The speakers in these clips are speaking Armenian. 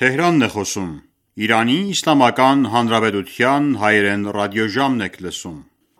Թեհրանն է խոսում։ Իրանի Իսլամական Հանրապետության հայերեն ռադիոժամն եք լսում։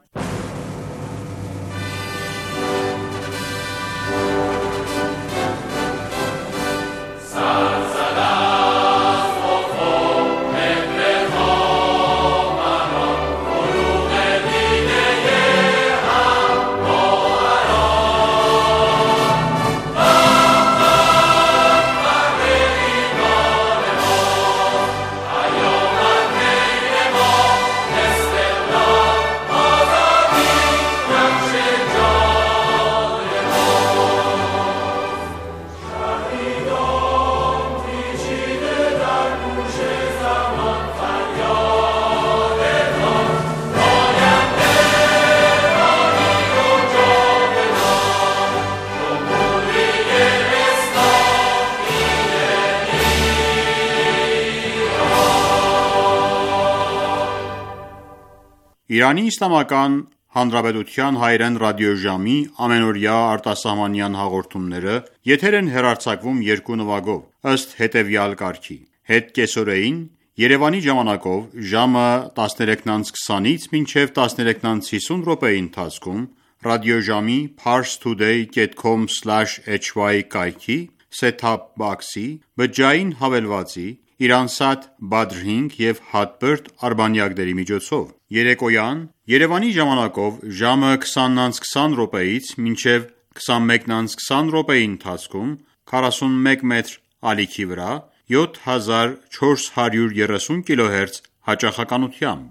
Իրանի Իսլամական Հանրապետության հայերեն ռադիոժամի ամենօրյա արտասահմանյան հաղորդումները եթեր են հեռարձակվում երկու նվագով, ըստ հետևյալ կարգի. Հետկեսօրեին Երևանի ժամանակով ժամը 13:20-ից մինչև 13:50 րոպեի ընթացքում ռադիոժամի parstoday.com/hy կայքի set-top box-ի բջջային հավելվածի Իրանսատ Badr 5 և Hotbird արբանյակների միջոցով։ Երեկոյան Երևանի ժամանակով ժամը 20:20 րոպեից մինչև 21:20 րոպեի ընթացքում 41 մետր ալիքի վրա 7430 կիլոհերց հաճախականությամբ։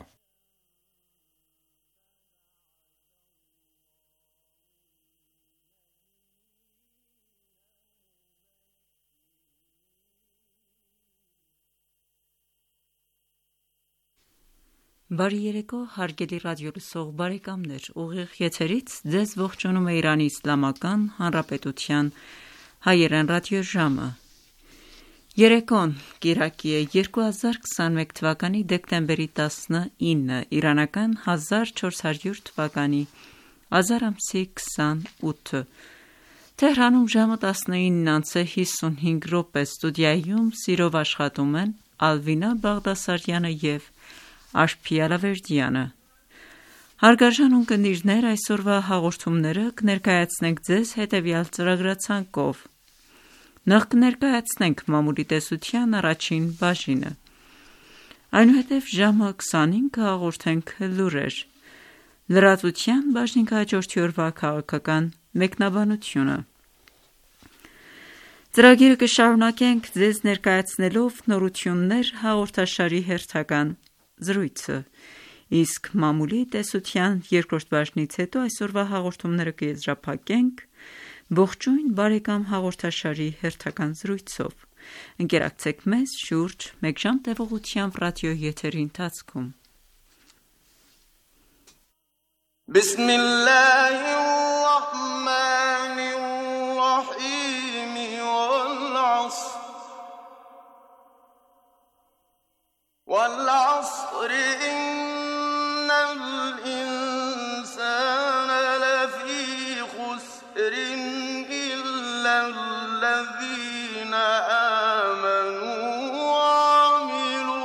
Բարի երեկո, հարգելի ռադիոլսող բարեկամներ, ուղիղ եթերից ձեզ ողջունում է Իրանի Իսլամական Հանրապետության հայերեն ռադիոժամը։ Երեկոն կիրակի է 2021 թվականի դեկտեմբերի 19, իրանական 1400 թվականի ազար ամսի 28։ Թեհրանում ժամը 19:55 րոպե, ստուդիայում սիրով աշխատում են Ալվինա Բաղդասարյանը և Աշփի Ալավերդյանը։ Հարգարժան ունկնդիրներ, այսօրվա հաղորդումները կներկայացնենք ձեզ հետևյալ ծրագրացանկով. Նախ կներկայացնենք մամուլի տեսության առաջին բաժինը, այնուհետև ժամը 25-ը հաղորդենք լուրեր, լրատվության բաժնին կհաջորդի օրվա քաղաքական մեկնաբանությունը։ Ծրագիրը կշարունակենք ձեզ ներկայացնելով նորություններ հաղորդաշարի հերթական զրույցը, իսկ մամուլի տեսության երկրորդ բաժնից հետո այսօրվա հաղորդումները կեզրափակենք ողջույն բարեկամ հաղորդաշարի հերթական զրույցով։ Ընկերակցեք մեզ շուրջ մեկ ժամ տևողությամբ ռադիո եթերի ընթացքում։ والعصر إن الإنسان لفي خسر إلا الذين آمنوا وعملوا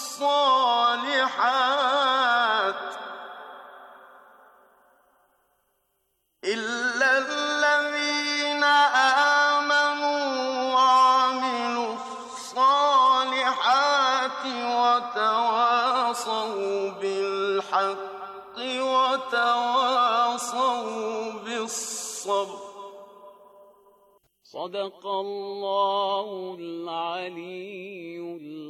الصالحات وتواصوا بالحق وتواصوا بالصبر صدق الله العلي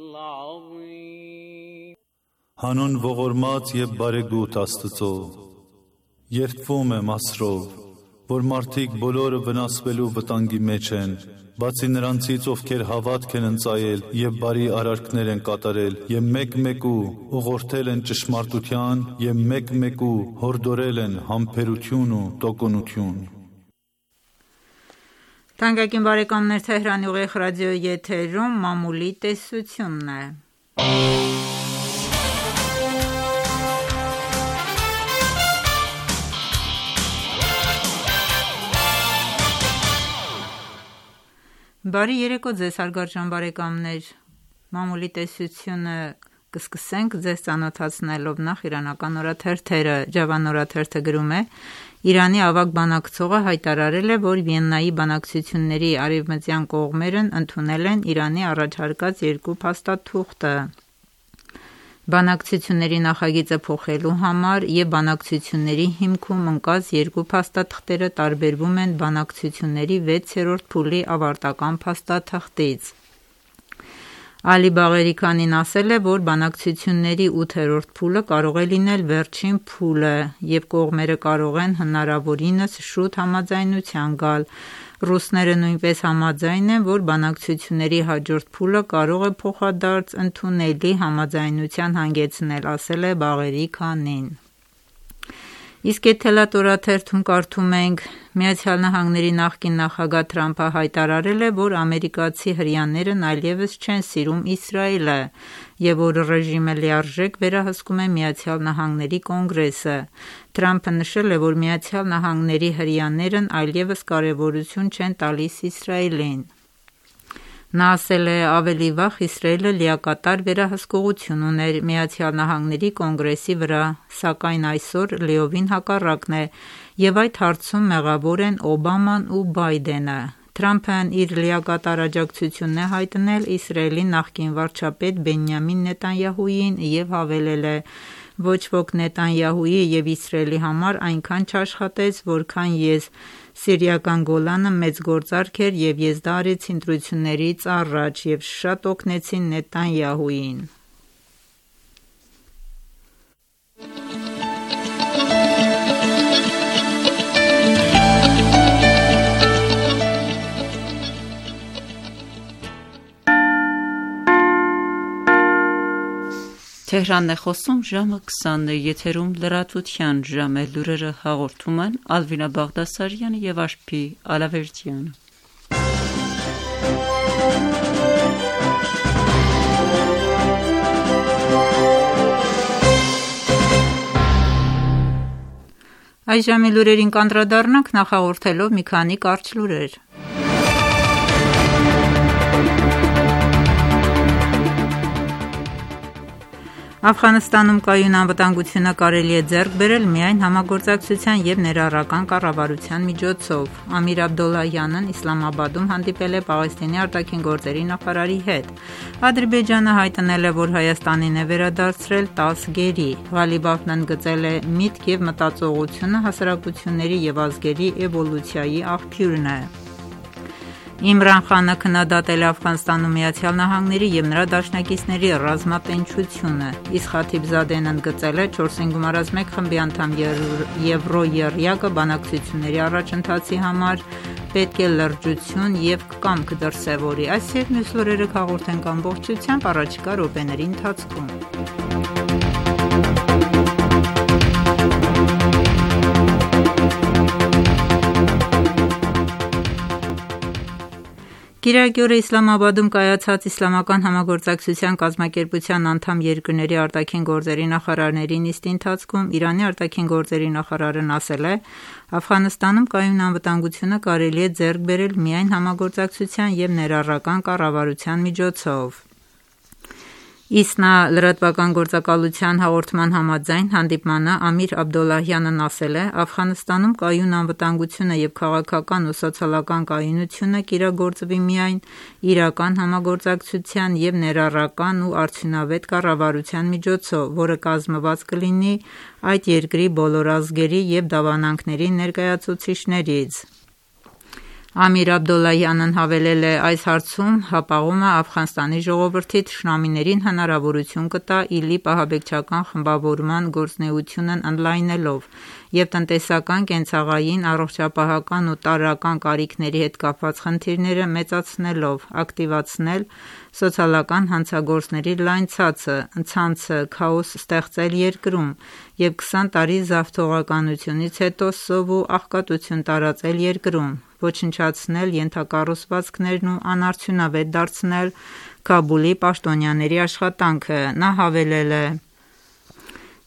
العظيم Հանուն ողորմած և բարեգութ Աստծո, երդվում եմ ասրով, որ մարդիկ բոլորը վնասվելու վտանգի մեջ են, բացի նրանցից, ովքեր հավատք են ընծայել և բարի արարքներ են կատարել, և մեկ-մեկու ուղղորդել են ճշմարտության, և մեկ-մեկու հորդորել են համբերություն ու տոկունություն։ Թանկագին բարեկամներ, Թեհրանի ուղիղ ռադիոյի եթերում մամուլի տեսությունն է։ Բարի երեկո ձեզ հարգարժան բարեկամներ։ Մամուլի տեսությունը կսկսենք ձեզ ծանոթացնելով նախ իրանական օրաթերթերը։ Ջավան օրաթերթը գրում է. Իրանի ավագ բանակցողը հայտարարել է, որ Վիեննայի բանակցությունների արևմտյան կողմերն ընդունել են Իրանի առաջարկած երկու փաստաթուղթը բանակցությունների նախագիծը փոխելու համար եւ բանակցությունների հիմքում ընկած երկու փաստաթղթերը տարբերվում են բանակցությունների 6-րդ փուլի ավարտական փաստաթղթից։ Ալի Բաղերի Քանին ասել է, որ բանակցությունների 8-րդ փուլը կարող է լինել վերջին փուլը եւ կողմերը կարող են հնարավորինս շուտ համաձայնության գալ։ Ռուսները նույնպես համաձայն են, որ բանակցությունների հաջորդ փուլը կարող է փոխադարձ ընդունելի համաձայնության հանգեցնել, ասել է Բաղերի Քանին։ Իսկ Էթելատ օրաթերթում կարդում ենք. ԱՄՆ-ի նախկին նախագահ Թրամփը հայտարարել է, որ ամերիկացի հրեաներն այլևս չեն սիրում Իսրայելը եւ որ ռեժիմը լիարժեք վերահսկում է ԱՄՆ-ի կոնգրեսը։ Թրամփը նշել է, որ ԱՄՆ-ի հրեաներն այլևս կարևորություն չեն տալիս Իսրայելին։ Նա ասել է, ավելի վաղ Իսրայելը լիակատար վերահսկողություն ուներ ԱՄՆ-ի կոնգրեսի վրա, սակայն այսօր լիովին հակառակն է եւ այդ հարցում մեղավոր են Օբաման ու Բայդենը։ Թրամփն իր լիակատար աջակցությունն է հայտնել Իսրայելի նախկին վարչապետ Բենյամին Նետանյահուին եւ հավելել է. ոչ ոք Նետանյահուի եւ Իսրայելի համար այնքան չաշխատեց, որքան ես։ Սիրիական Գոլանը մեծ գործարք էր եւ ես դա արեցի ընտրություններից առաջ եւ շատ օգնեցին Նետանյահուին։ Թեհրանն է խոսում ժամը 20-ը, եթերում լրատվության ժամ է, լուրերը հաղորդում են Ալվինա Բաղդասարյանը եւ Աշփի Ալավերդյանը։ Այս ժամի լուրերին կանդրադառնանք նախաղորդելով մի քանի կարճ լուրեր։ Աֆղանստանում կայուն անվտանգությունը կարելի է ձեռք բերել միայն համագործակցության և ներառական կառավարության միջոցով։ Ամիր Աբդոլլահյանն Իսլամաբադում հանդիպել է Պաղեստինի արտաքին գործերի նախարարի հետ։ Ադրբեջանը հայտնել է, որ Հայաստանին է վերադարձրել 10 գերի։ Ղալիբաֆն ընդգծել է միտք և մտածողությունը հասարակությունների և ազգերի էվոլյուցիայի աղբյուրն է։ Իմրան Խանը քննադատել է Աֆղանստանում ԱՄՆ-ի և նրա դաշնակիցների ռազմատենչությունը, իսկ Խաթիբզադեն ընդգծել է 4+1 խմբի անդամ Եվրոեռյակը բանակցությունների առաջընթացի համար պետք է լրջություն և կամք դրսևորի։ Այս և մյուս լուրերը հաղորդենք ամբողջությամբ առաջիկա րոպեների ընթացքում։ Կիրակի օրը Իսլամաբադում կայացած Իսլամական համագործակցության կազմակերպության անդամ երկրների արտաքին գործերի նախարարների նիստի ընթացքում Իրանի արտաքին գործերի նախարարն ասել է. Աֆղանստանում կայուն անվտանգությունը կարելի է ձեռք բերել միայն համագործակցության և ներառական կառավարության միջոցով։ ISNA լրատվական գործակալության հաղորդման համաձայն հանդիպմանը Ամիր Աբդոլլահյանն ասել է. Աֆղանստանում կայուն անվտանգությունը և քաղաքական ու սոցիալական կայունությունը կիրագործվի միայն իրական համագործակցության և ներառական ու արդյունավետ կառավարության միջոցով, որը կազմված կլինի այդ երկրի բոլոր ազգերի և դավանանքների ներկայացուցիչներից։ Ամիր Աբդոլլահյանն հավելել է. այս հարցում հապաղումը Աֆղանստանի ժողովրդի թշնամիներին հնարավորություն կտա ԻԼԻՊ ահաբեկչական խմբավորման գործունեությունն ընդլայնելով և տնտեսական, կենցաղային, առողջապահական ու տարրական կարիքների հետ կապված խնդիրները մեծացնելով, ակտիվացնել սոցիալական հանցագործների լայն ցանցը, քաոս ստեղծել երկրում և 20 տարի զավթողականությունից հետո սով ու աղքատություն տարածել երկրում, ոչնչացնել ենթակառուցվածքներն ու անարդյունավետ դարձնել Քաբուլի պաշտոնյաների աշխատանքը։ Նա հավելել է.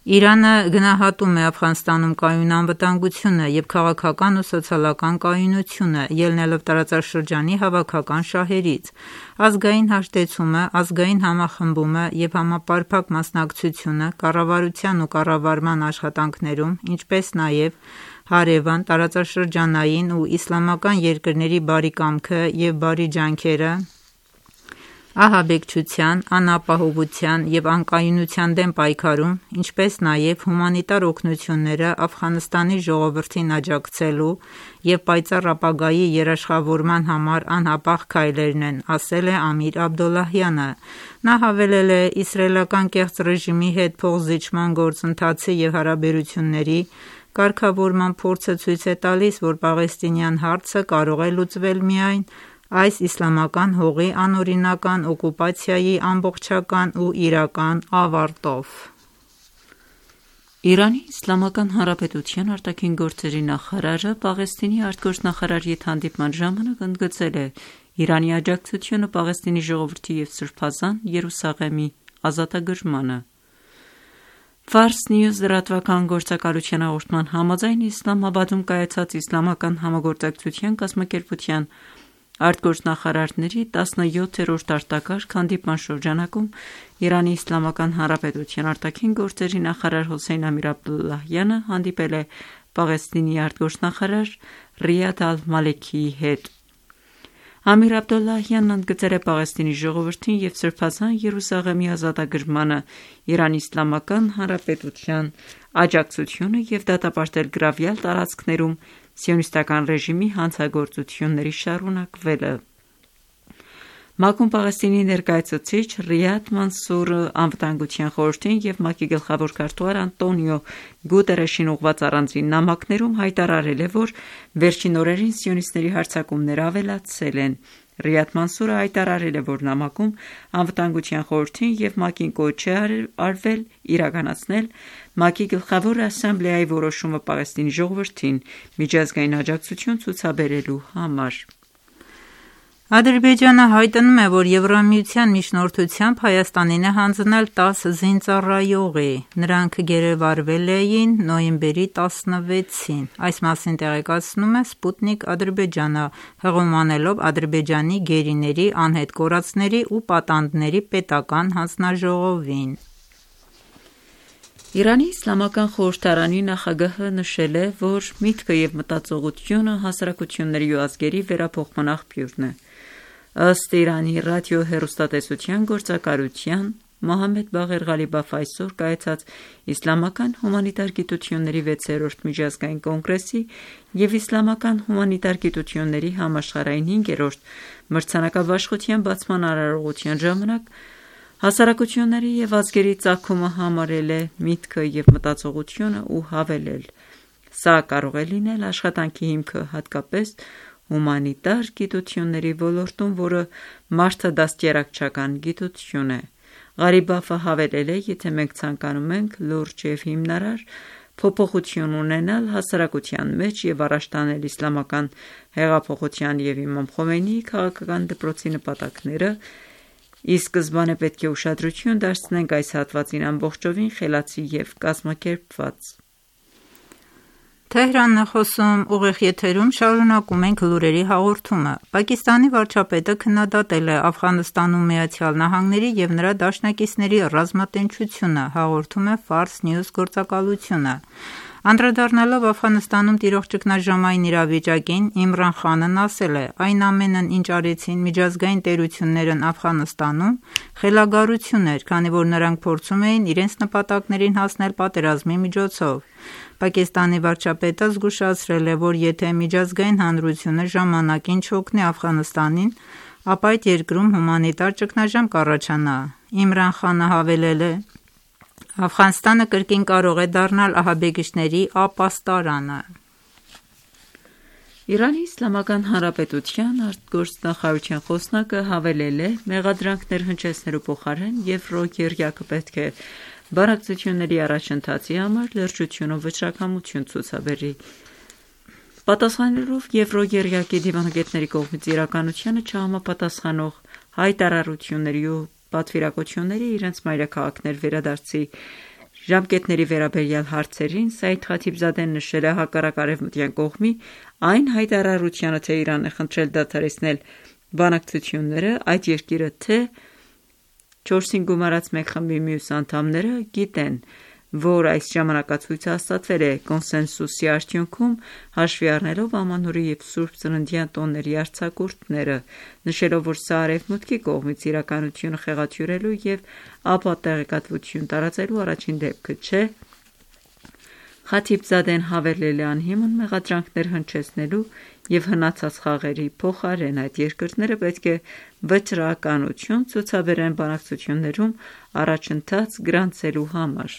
Իրանը գնահատում է Աֆղանստանում կայուն անվտանգությունը և քաղաքական ու սոցիալական կայունությունը, ելնելով տարածաշրջանի հավաքական շահերից։ Ազգային հաշտեցումը, ազգային համախմբումը և համապարփակ մասնակցությունը կառավարության ու կառավարման աշխատանքներում, ինչպես նաև հարևան, տարածաշրջանային ու իսլամական երկրների բարի կամքը և բարի ջանքերը ահաբեկչության, անապահովության և անկայունության դեմ պայքարում, ինչպես նաև հումանիտար օգնությունները Աֆղանստանի ժողովրդին աջակցելու և պայծառ ապագայի երաշխավորման համար անհապաղ քայլերն են, ասել է Ամիր Աբդոլլահյանը։ Նա հավելել է. իսրայելական կեղծ ռեժիմի հետ փոխզիջման գործընթացի և հարաբերությունների կարգավորման փորձը ցույց է տալիս, որ պաղեստինյան հարցը կարող է լուծվել միայն այս իսլամական հողի անօրինական օկուպացիայի ամբողջական ու իրական ավարտով։ Իրանի Իսլամական Հանրապետության արտաքին գործերի նախարարը Պաղեստինի արտգործնախարարի հետ հանդիպման ժամանակ ընդգծել է Իրանի աջակցությունը Պաղեստինի ժողովրդի և Սրբազան Երուսաղեմի ազատագրմանը։ Fars News լրատվական գործակալության հաղորդման համաձայն Իսլամաբադում կայացած Իսլամական համագործակցության կազմակերպության արտգործնախարարների 17-րդ արտակարգ հանդիպման շրջանակում Իրանի Իսլամական Հանրապետության արտաքին գործերի նախարար Հոսեյն Ամիր Աբդոլլահյանը հանդիպել է Պաղեստինի արտգործնախարար Ռիադ Ալ-Մալեքիի հետ։ Ամիր Աբդոլլահյանն ընդգծել է Պաղեստինի ժողովրդին և Սրբազան Երուսաղեմի ազատագրմանը Իրանի Իսլամական Հանրապետության աջակցությունը և դատապարտել գրավյալ տարածքներում սիոնիստական ռեժիմի հանցագործությունների շարունակվելը։ ՄԱԿ-ում Պաղեստինի ներկայացուցիչ Ռիադ Մանսուրը Անվտանգության խորհրդին և ՄԱԿ-ի գլխավոր քարտուղար Անտոնիո Գուտերեշին ուղղված առանձին նամակներում հայտարարել է, որ վերջին օրերին սիոնիստների հարձակումները ավելացել են։ Ռիադ Մանսուրը հայտարարել է, որ նամակում Անվտանգության խորհրդին և ՄԱԿ-ին կոչ է արվել իրականացնել ՄԱԿ-ի գլխավոր ասամբլեայի որոշումը Պաղեստինի ժողովրդին միջազգային աջակցություն ցուցաբերելու համար։ Ադրբեջանը հայտնում է, որ Եվրամիության միջնորդությամբ Հայաստանին է հանձնել 10 զինծառայողի։ Նրանք գերեվարվել էին նոյեմբերի 16-ին։ Այս մասին տեղեկացնում է Sputnik Ադրբեջանը, հղումանելով Ադրբեջանի գերիների, անհետ կորածների ու պատանդների պետական հանձնաժողովին։ Իրանի Իսլամական խորհրդարանի նախագահը նշել է, որ միտքը և մտածողությունը հասարակությունների ու ազգերի վերափոխման աղբյուրն է։ Ըստ Իրանի ռադիո-հեռուստատեսության գործակալության Մոհամմեդ Բաղեր Ղալիբաֆ այսօր կայացած Իսլամական հումանիտար գիտությունների 6-րդ միջազգային կոնգրեսի և Իսլամական հումանիտար գիտությունների համաշխարհային 5-րդ մրցանակաբաշխության բացման արարողության ժամանակ հասարակությունների և ազգերի ծագումը համարել է միտքը և մտածողությունը ու հավելել. «Սա կարող է լինել աշխատանքի հիմքը հատկապես հումանիտար գիտությունների ոլորտում, որը մարդը դաստիարակչական գիտություն է»։ Ղալիբաֆը հավելել է. «Եթե մենք ցանկանում ենք լուրջ և հիմնարար փոփոխություն ունենալ հասարակության մեջ և առաջ տանել իսլամական հեղափոխության և իմամ Խոմեյնիի քաղաքական դպրոցի նպատակները, ի սկզբանե պետք է ուշադրություն դարձնենք այս հատվածին ամբողջովին խելացի և կազմակերպված»։ Շարունակում ենք լուրերի հաղորդումը։ Պակիստանի վարչապետը քննադատել է Աֆղանստանում ԱՄՆ-ի և նրա դաշնակիցների ռազմատենչությունը, հաղորդում է Fars News գործակալությունը։ Անդրադառնալով Աֆղանստանում տիրող ճգնաժամային իրավիճակին, Իմրան Խանն ասել է. «Այն ամենն, ինչ արեցին միջազգային տերություններն Աֆղանստանում, խելագարություն էր, քանի որ նրանք փորձում էին իրենց նպատակներին հասնել պատերազմի միջոցով»։ Պակիստանի վարչապետը զգուշացրել է, որ եթե միջազգային հանրությունը ժամանակին չօգնի Աֆղանստանին, ապա այդ երկրում հումանիտար ճգնաժամ կառաջանա։ Իմրան Խանը հավելել է. «Աֆղանստանը կրկին կարող է դառնալ ահաբեկիչների ապաստարանը»։ Իրանի Իսլամական Հանրապետության արտգործնախարարության խոսնակը հավելել է. «Մեղադրանքներ հնչեցնելու փոխարեն Եվրոերկիրակը պետք է բանակցությունների առաջընթացի համար լրջություն ու վճռակամություն ցուցաբերի»։ Պատասխանելով Եվրոերկիրակի դիվանագետների կողմից իրականությանը չհամապատասխանող հայտարարությունների ու պատվիրակությունների իրենց մայրաքաղաքներ վերադարձի Ժամկետների վերաբերյալ հարցերին Սայիդ Խաթիբզադեն նշել է հակառակ արևմտյան կողմի այն հայտարարությանը, թե Իրանն է խնդրել դադարեցնել բանակցությունները, այդ երկիրը թե 4-ին գումարած մեկ խմբի մյուս անդամները գիտեն, որ այս ժամանակացույցը հաստատվել է կոնսենսուսի արդյունքում, հաշվի առնելով Ամանորի և Սուրբ Ծննդյան տոների արձակուրդները, նշելով, որ սա արևմուտքի կողմից իրականությունը խեղաթյուրելու և ապա տեղեկատվություն տարածելու առաջին դեպքը չէ, Խաթիբզադեն հավելել է անհիմն մեղադրանքներ հնչեցնելու և հնացած խաղերի փոխարեն այդ երկրները պետք է վճռականություն ցուցաբերեն բանակցություններում առաջընթաց գրանցելու համար։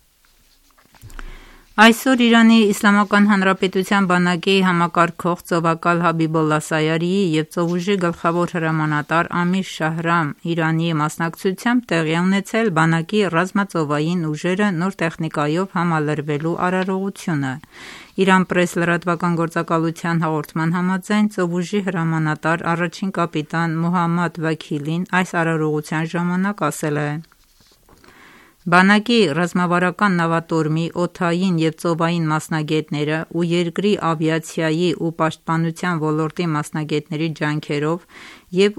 Այսօր Իրանի Իսլամական Հանրապետության բանակի համակարգող ծովակալ Հաբիբոլլա Սայարիի և ծովուժի գլխավոր հրամանատար Ամիր Շահրամ Իրանի մասնակցությամբ տեղի ունեցել բանակի ռազմածովային ուժերը նոր տեխնիկայով համալրվելու արարողությունը։ Իրան պրես լրատվական գործակալության հաղորդման համաձայն ծովուժի հրամանատար առաջին կապիտան Մոհամմադ Վաքիլին այս արարողության ժամանակ ասել է. Բանակի ռազմավարական նավատորմի օդային և ծովային մասնագետները ու երկրի ավիացիայի ու պաշտպանության ոլորտի մասնագետների ջանքերով և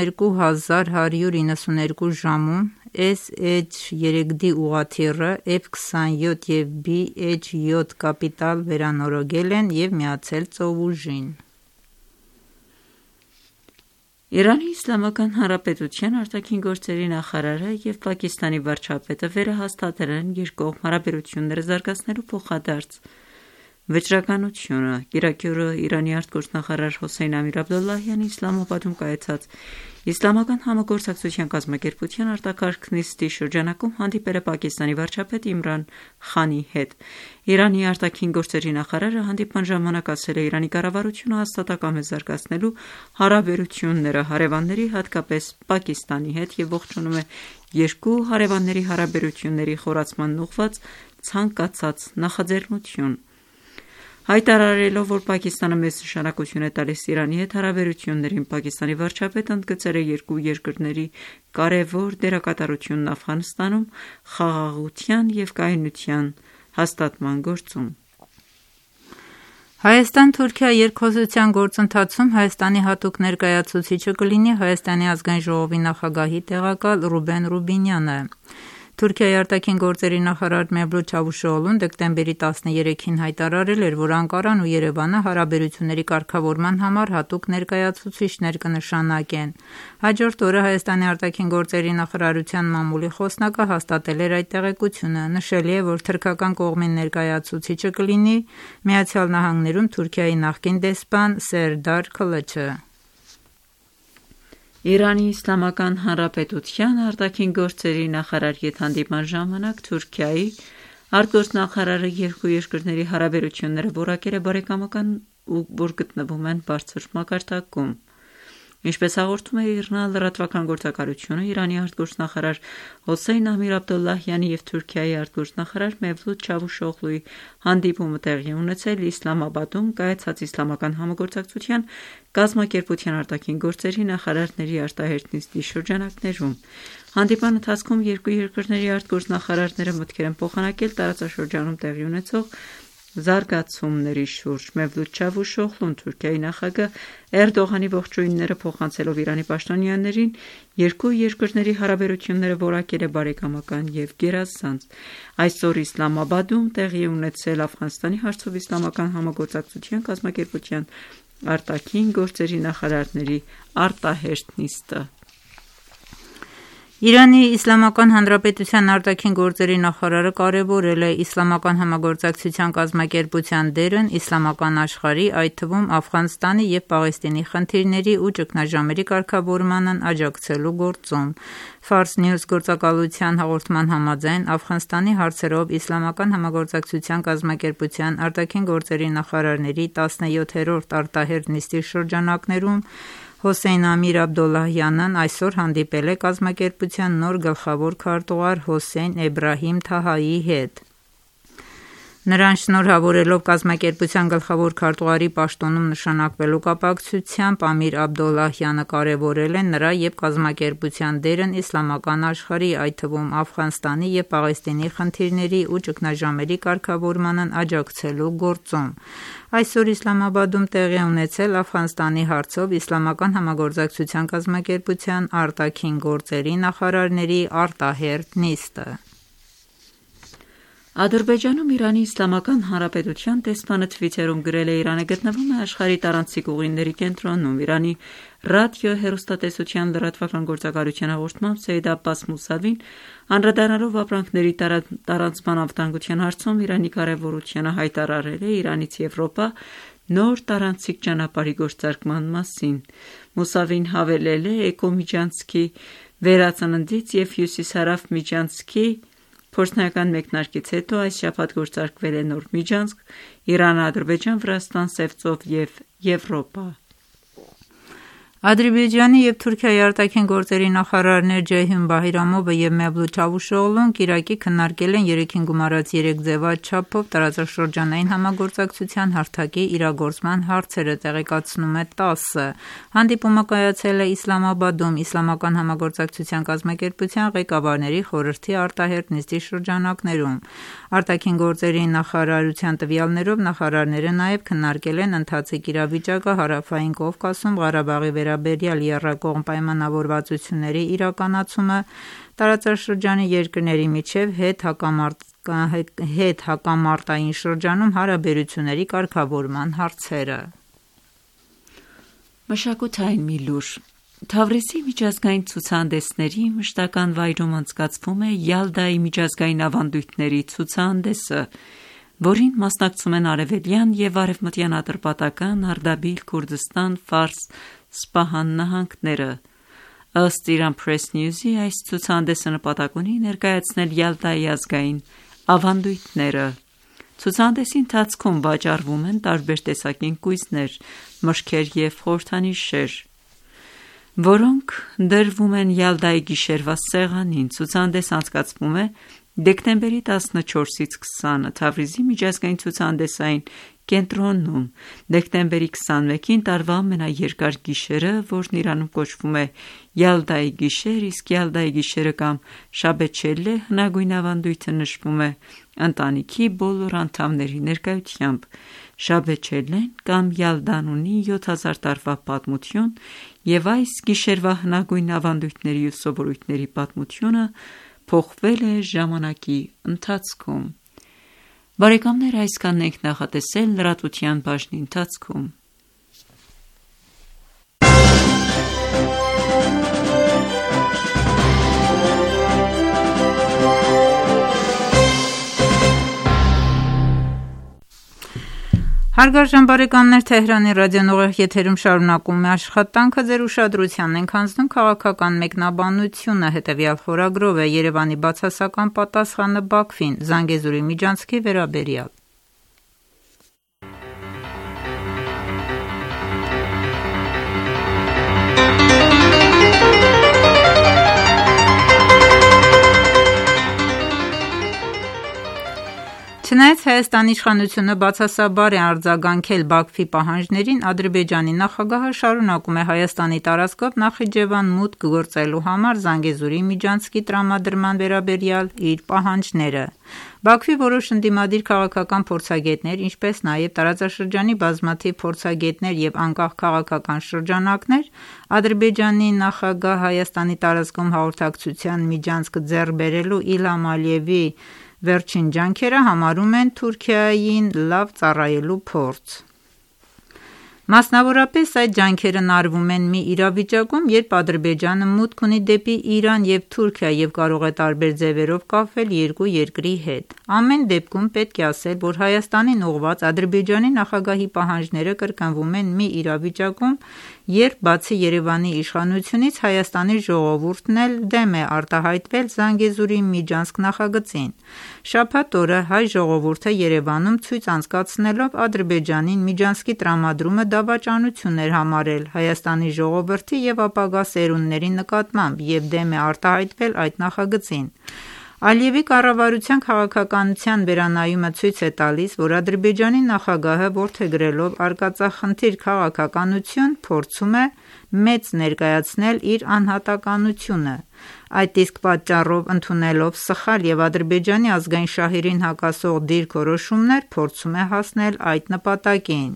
82192 ժամում SH-3D ուղղաթիռը, F-27 և BH-7 կապիտալ վերանորոգել են և միացել ծովուժին։ Իրանի Իսլամական Հանրապետության արտաքին գործերի նախարարը և Պակիստանի վարչապետը վերահաստատել են երկկողմ հարաբերությունները զարգացնելու փոխադարձ վճռականությունը։ Կիրակի օրը Իրանի արտգործնախարար Հոսեյն Ամիր Աբդոլլահյանի Իսլամաբադում կայացած Իսլամական համագործակցության կազմակերպության արտակարգ նիստի շրջանակում հանդիպել է Պակիստանի վարչապետ Իմրան Խանի հետ։ Իրանի արտաքին գործերի նախարարը հանդիպման ժամանակ ասել է. Իրանի կառավարությունը հաստատակամ է զարգացնելու հարաբերությունները հարևանների, հատկապես Պակիստանի հետ և ողջունում է երկու հարևանների հարաբերությունների խորացմանն ուղղված ցանկացած նախաձեռնություն։ Հայտարարելով, որ Պակիստանը մեծ նշանակություն է տալիս Իրանի հետ հարաբերություններին, Պակիստանի վարչապետը ընդգծել է երկու երկրների կարևոր դերակատարությունն Աֆղանստանում խաղաղության և կայունության հաստատման գործում։ Հայաստան-Թուրքիա երկխոսության գործընթացում Հայաստանի հատուկ ներկայացուցիչը կլինի Հայաստանի ազգային ժողովի նախագահի տեղակալ Ռուբեն Ռուբինյանը։ Թուրքիայի արտաքին գործերի նախարար Մևլութ Չավուշօղլուն դեկտեմբերի 13-ին հայտարարել էր, որ Անկարան ու Երևանը հարաբերությունների կարգավորման համար հատուկ ներկայացուցիչներ կնշանակեն։ Հաջորդ օրը Հայաստանի արտաքին գործերի նախարարության մամուլի խոսնակը հաստատել էր այդ տեղեկությունը։ Նշելի է, որ թուրքական կողմի ներկայացուցիչը կլինի ԱՄՆ-ում Թուրքիայի նախկին դեսպան Սերդար Քլչը։ Իրանի Իսլամական Հանրապետության արտաքին գործերի նախարար հետ հանդիպման ժամանակ Թուրքիայի արտգործնախարարը երկու երկրների հարաբերությունները որակել է բարեկամական ու որ գտնվում են բարձր մակարդակում։ Ինչպես հաղորդում է ԻՌՆԱ լրատվական գործակալությունը, Իրանի արտգործնախարար Հոսեյն Ամիր Աբդոլլահյանի և Թուրքիայի արտգործնախարար Մևլութ Չավուշօղլուի հանդիպումը տեղի ունեցել Իսլամաբադում կայացած Իսլամական համագործակցության կազմակերպության արտաքին գործերի նախարարների արտահերթ նիստի շրջանակներում։ Հանդիպման ընթացքում երկու երկրների արտգործնախարարները մտքեր են փոխանակել տարածաշրջանում տեղի ունեցող զարգացումների շուրջ։ Մևլութ Չավուշօղլուն Թուրքիայի նախագահ Էրդողանի ողջույնները փոխանցելով Իրանի պաշտոնյաներին երկու երկրների հարաբերությունները որակել է բարեկամական և գերազանց։ Այսօր Իսլամաբադում տեղի ունեցել Աֆղանստանի հարցով Իսլամական համագործակցության կազմակերպության արտաքին գործերի նախարարների արտահերթ նիստը։ Իրանի Իսլամական Հանրապետության արտաքին գործերի նախարարը կարևորել է Իսլամական համագործակցության կազմակերպության դերն իսլամական աշխարհի, այդ թվում Աֆղանստանի և Պաղեստինի խնդիրների ու ճգնաժամերի կարգավորմանն աջակցելու գործում։ Fars News գործակալության հաղորդման համաձայն Աֆղանստանի հարցերով Իսլամական համագործակցության կազմակերպության արտաքին գործերի նախարարների 17-րդ արտահերթ նիստի շրջանակներում Հոսեյն Ամիր Աբդոլլահյանն այսօր հանդիպել է կազմակերպության նոր գլխավոր քարտուղար Հոսեյն Էբրահիմ Թահայի հետ։ Նրան շնորհավորելով կազմակերպության գլխավոր քարտուղարի պաշտոնում նշանակվելու կապակցությամբ Ամիր Աբդոլլահյանը կարևորել է նրա և կազմակերպության դերն իսլամական աշխարհի, այդ թվում Աֆղանստանի և Պաղեստինի խնդիրների ու ճգնաժամերի կարգավորմանն աջակցելու գործում։ Այսօր Իսլամաբադում տեղի ունեցել Աֆղանստանի հարցով Իսլամական համագործակցության կազմակերպության արտաքին գործերի նախարարների արտահերթ նիստը։ Ադրբեջանում Իրանի Իսլամական Հանրապետության դեսպանը Թվիթերում գրել է. «Իրանը գտնվում է աշխարհի տարանցիկ ուղիների կենտրոնում»։ Իրանի ռադիո-հեռուստատեսության լրատվական գործակալության հաղորդմամբ Սեյեդ Աբբաս Մուսավին, անդրադառնալով ապրանքների տարանցման անվտանգության հարցում Իրանի կարևորությանը, հայտարարել է Իրանից Եվրոպա նոր տարանցիկ ճանապարհի գործարկման մասին։ Մուսավին հավելել է. «Էկո միջանցքի վերածննդից և հյուսիս-հարավ միջանցքի փորձնական մեկնարկից հետո այս շաբաթ գործարկվել է նոր միջանցք Իրան, Ադրբեջան, Վրաստան, Սև ծով և Եվրոպա»։ Ադրբեջանի և Թուրքիայի արտաքին գործերի նախարարներ Ջեյհուն Բահիրամովը և Մևլութ Չավուշօղլուն Կիրակի քննարկել են 3-ին գումարած 3 ձևաչափով տարածաշրջանային համագործակցության հարթակի իրագործման հարցերը, տեղեկացնում է ՏԱՍՍ-ը։ Հանդիպումը կայացել է Իսլամաբադում Իսլամական համագործակցության կազմակերպության ղեկավարների խորհրդի արտահերթ նիստի շրջանակներում։ Արտաքին գործերի նախարարության տվյալներով նախարարները նաև քննարկել են ընթացիկ իրավիճակը Հարավային Կովկասում, Ղարաբաղի վերաբերյալ եռակողմ պայմանավորվածությունների իրականացումը, տարածաշրջանի երկրների միջև հետհակամարտային շրջանում հարաբերությունների կարգավորման հարցերը։ Մշակութային մի լուր։ Թավրիզի միջազգային ցուցահանդեսների մշտական վայրում անցկացվում է Յալդայի միջազգային ավանդույթների ցուցահանդեսը, որին մասնակցում են արևելյան և արևմտյան Ատրպատական, Արդաբիլ, Քուրդստան, Ֆարս, Սպահան նահանգները։ Ըստ Iran Press News-ի, այս ցուցահանդեսը նպատակ ունի ներկայացնել Յալդայի ազգային ավանդույթները։ Ցուցահանդեսի ընթացքում վաճառվում են տարբեր տեսակի ընկույզներ, մրգեր և խորհրդանիշեր, որոնք դրվում են Յալդայի գիշերվա սեղանին։ Ցուցահանդեսը անցկացվում է դեկտեմբերի 14-ից 20-ը Թավրիզի միջազգային ցուցահանդեսային կենտրոնում։ Դեկտեմբերի 21-ին տարվա ամենաերկար գիշերը, որն Իրանում կոչվում է Յալդայի գիշեր, իսկ Յալդայի գիշերը կամ Շաբե Չելլե հնագույն ավանդույթը նշվում է ընտանիքի բոլոր անդամների ներկայությամբ։ Շաբե Չելլեն կամ Յալդան ունի 7000 տարվա պատմություն, և այս գիշերվա հնագույն ավանդույթների ու սովորույթների պատմությունը փոխվել է ժամանակի ընթացքում։ Բարեկամներ, այսքանն ենք նախատեսել լրատվության բաժնի ընթացքում։ Հարգարժան բարեկամներ, Թեհրանի ռադիոնուղեղ եթերում շարունակում է աշխատանքը, ձեր ուշադրությանն ենք հանձնում քաղաքական մեկնաբանությունը, հետևյալ խորագրով է Երևանի բացասական պատասխանը Բաքվին Զանգեզուրի միջանցքի վերաբերյալ։ Չնայած Հայաստանի իշխանությունը բացասաբար է արձագանքել Բաքվի պահանջներին, Ադրբեջանի նախագահը շարունակում է Հայաստանի տարածքով Նախիջևան մուտք գործելու համար Զանգեզուրի միջանցքի տրամադրման վերաբերյալ իր պահանջները։ Բաքվի որոշ ընդդիմադիր քաղաքական փորձագետներ, ինչպես նաև տարածաշրջանի բազմաթիվ փորձագետներ և անկախ քաղաքական շրջանակներ Ադրբեջանի նախագահ Հայաստանի տարածքում հաղորդակցության միջանցք ձեռք բերելու Իլհամ Ալիևի վերջին ջանքերը համարում են Թուրքիային լավ ծառայելու փորձ։ Մասնավորապես այդ ջանքերն արվում են մի իրավիճակում, երբ Ադրբեջանը մուտք ունի դեպի Իրան և Թուրքիա և կարող է տարբեր ձևերով կապվել երկու երկրի հետ։ Ամեն դեպքում պետք է ասել, որ Հայաստանին ուղղված Ադրբեջանի նախագահի պահանջները կրկնվում են մի իրավիճակում, երբ բացի Երևանի իշխանությունից Հայաստանի ժողովուրդն էլ դեմ է արտահայտվել Զանգեզուրի միջանցք նախագծին։ Շաբաթ օրը հայ ժողովուրդը Երևանում ցույց անցկացնելով Ադրբեջանին միջանցքի տրամադրումը դավաճանություն էր համարել Հայաստանի ժողովրդի և ապագա սերունդների նկատմամբ և դեմ է արտահայտվել այդ նախագծին։ Ալիևի կառավարության քաղաքականության վերանայումը ցույց է տալիս, որ Ադրբեջանի նախագահը որդեգրելով արկածախնդիր քաղաքականություն փորձում է մեծ ներկայացնել իր անհատականությունը, այդ իսկ պատճառով ընդունելով սխալ և Ադրբեջանի ազգային շահերին հակասող դիրքորոշումներ փորձում է հասնել այդ նպատակին։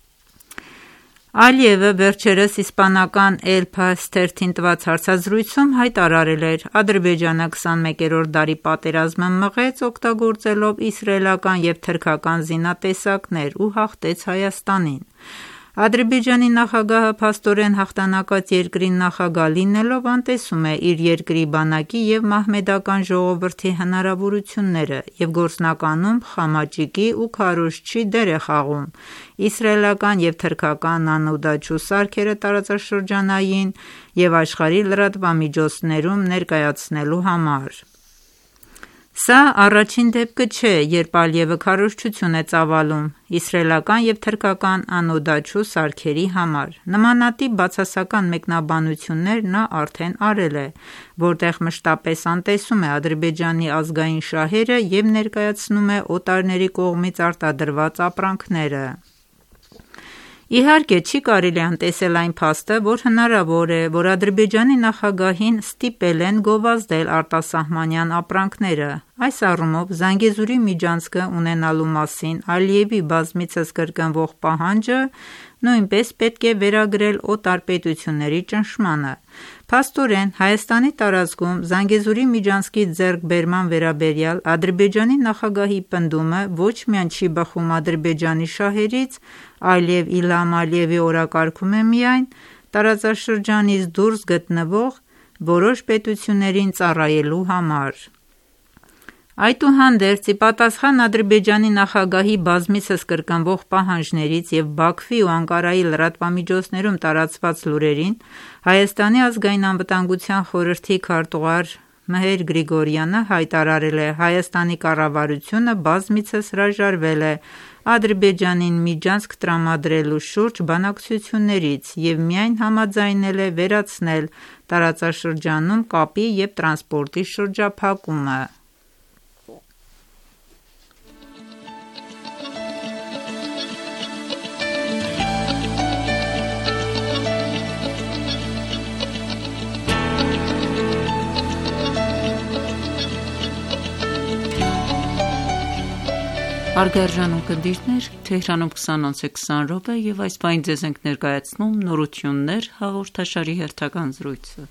Ալիևը վերջերս իսպանական El País թերթին տված հարցազրույցում հայտարարել էր. Ադրբեջանը 21-րդ դարի պատերազմը մղեց օգտագործելով իսրայելական և թրքական զինատեսակներ ու հաղթեց Հայաստանին։ Ադրբեջանի նախագահը փաստորեն հաղթանակած երկրի նախագահ լինելով անտեսում է իր երկրի բանակի և մահմեդական ժողովրդի հնարավորությունները և գործնականում խամաճիկի ու քարոզչի դեր է խաղում իսրայելական և թրքական անօդաչու սարքերը տարածաշրջանային և աշխարհի լրատվամիջոցներում ներկայացնելու համար։ Սա առաջին դեպքը չէ, երբ Ալիևը քարոզչություն է ծավալում իսրայելական և թրքական անօդաչու սարքերի համար։ Նմանատիպ բացասական մեկնաբանություններ նա արդեն արել է, որտեղ մշտապես անտեսում է Ադրբեջանի ազգային շահերը և ներկայացնում է օտարների կողմից արտադրված ապրանքները։ Իհարկե, չի կարելի անտեսել այն փաստը, որ հնարավոր է, որ Ադրբեջանի նախագահին ստիպել են գովազդել արտասահմանյան ապրանքները։ Այս առումով Զանգեզուրի միջանցքը ունենալու մասին Ալիևի բազմիցս կրկնվող պահանջը նույնպես պետք է վերագրել օտար պետությունների ճնշմանը։ Փաստորեն, Հայաստանի տարածքում Զանգեզուրի միջանցքի ձեռքբերման վերաբերյալ Ադրբեջանի նախագահի պնդումը ոչ միայն չի բխում Ադրբեջանի շահերից, այլև Իլհամ Ալիևի օրակարգում է միայն տարածաշրջանից դուրս գտնվող որոշ պետություններին ծառայելու համար։ Այդուհանդերձ, ի պատասխան Ադրբեջանի նախագահի բազմիցս կրկնվող պահանջներից և Բաքվի ու Անկարայի լրատվամիջոցներում տարածված լուրերին, Հայաստանի ազգային անվտանգության խորհրդի քարտուղար Մհեր Գրիգորյանը հայտարարել է. Հայաստանի կառավարությունը բազմիցս հրաժարվել է Ադրբեջանին միջանցք տրամադրելու շուրջ բանակցություններից և միայն համաձայնել է վերացնել տարածաշրջանում կապի և տրանսպորտի շրջափակումը։ Հարգարժան ունկնդիրներ, Թեհրանում 20:20 և այս պահին ձեզ ենք ներկայացնում նորություններ հաղորդաշարի հերթական զրույցը։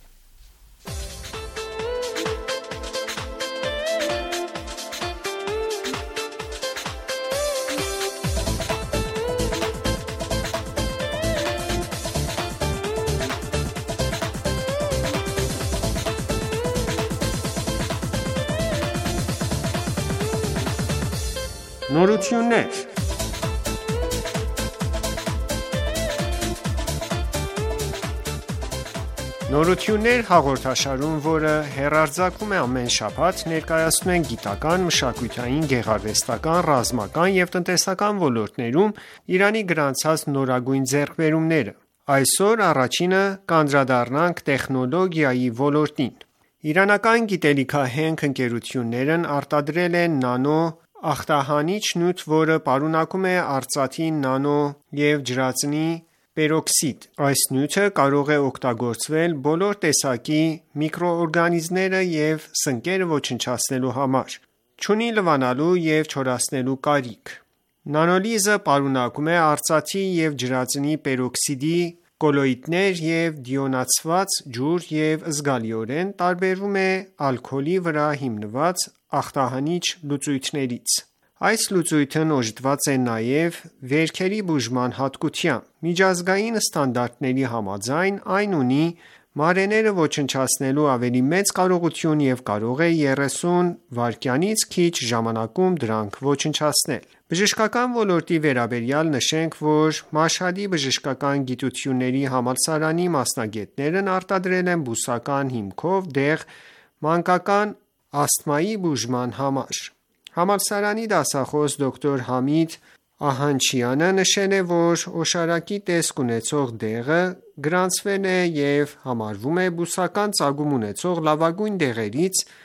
Նորություններ։ Նորություններ հաղորդաշարում, որը հեռարձակվում է ամեն շաբաթ, ներկայացնում են գիտական, մշակութային, գեղարվեստական, ռազմական և տնտեսական ոլորտներում Իրանի գրանցած նորագույն ձեռքբերումները։ Այսօր առաջինը կանդրադառնանք տեխնոլոգիայի ոլորտին։ Իրանական գիտելիքահենք ընկերություններն արտադրել են նանո ախտահանիչ նյութ, որը պարունակում է արծաթի նանո և ջրածնի պերօքսիդ։ Այս նյութը կարող է օգտագործվել բոլոր տեսակի միկրոօրգանիզմները և սնկերը ոչնչացնելու համար։ Չունի լվանալու և չորացնելու կարիք։ Նանոլիզը պարունակում է արծաթի և ջրածնի պերօքսիդի կոլոիդներ և դիոնացված ջուր և զգալիորեն տարբերվում է ալկոհոլի վրա հիմնված ախտահանիչ լուծույթներից։ Այս լուծույթն օժտված է նաև վերքերի բուժման հատկությամբ։ Միջազգային ստանդարտների համաձայն այն ունի մարեները ոչնչացնելու ավելի մեծ կարողություն և կարող է 30 վայրկյանից քիչ ժամանակում դրանք ոչնչացնել։ Բժշկական ոլորտի վերաբերյալ նշենք, որ Մաշհադի բժշկական գիտությունների համալսարանի մասնագետներն արտադրել են բուսական հիմքով դեղ մանկական ասթմայի բուժման համար։ Համալսարանի դասախոս դոկտոր Համիդ Ահանչյանը նշել է, որ օշարակի տեսք ունեցող դեղը գրանցվել է և համարվում է բուսական ծագում ունեցող լավագույն դեղերից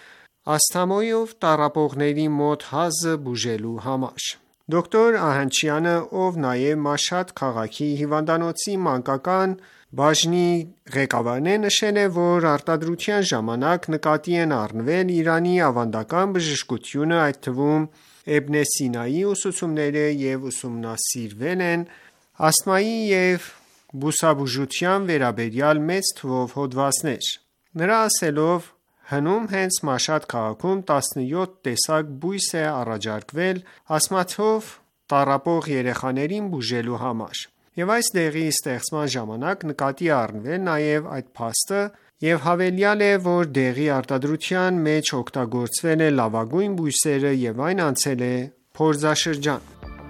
ասթամոյով տառապողների մոտ հազը բուժելու համար։ Դոկտոր Ահանչյանը, ով նաև Մաշհադ քաղաքի հիվանդանոցի մանկական բաժնի ղեկավարն է, նշել է, որ արտադրության ժամանակ նկատի են առնվել Իրանի ավանդական բժշկությունը, այդ թվում Իբն Սինայի ուսուցումները և ուսումնասիրվել են ասթմայի և բուսաբուժության վերաբերյալ մեծ թվով հոդվածներ։ Նրա ասելով, հնում հենց Մաշհադ քաղաքում 17 տեսակ բույս է առաջարկվել ասթմաթով տառապող երեխաներին բուժելու համար, և այս դեղի ստեղծման ժամանակ նկատի է առնվել նաև այդ փաստը, և հավելյալ է, որ դեղի արտադրության մեջ օգտագործվել է լավագույն բույսերը և այն անցել է փորձաշրջան։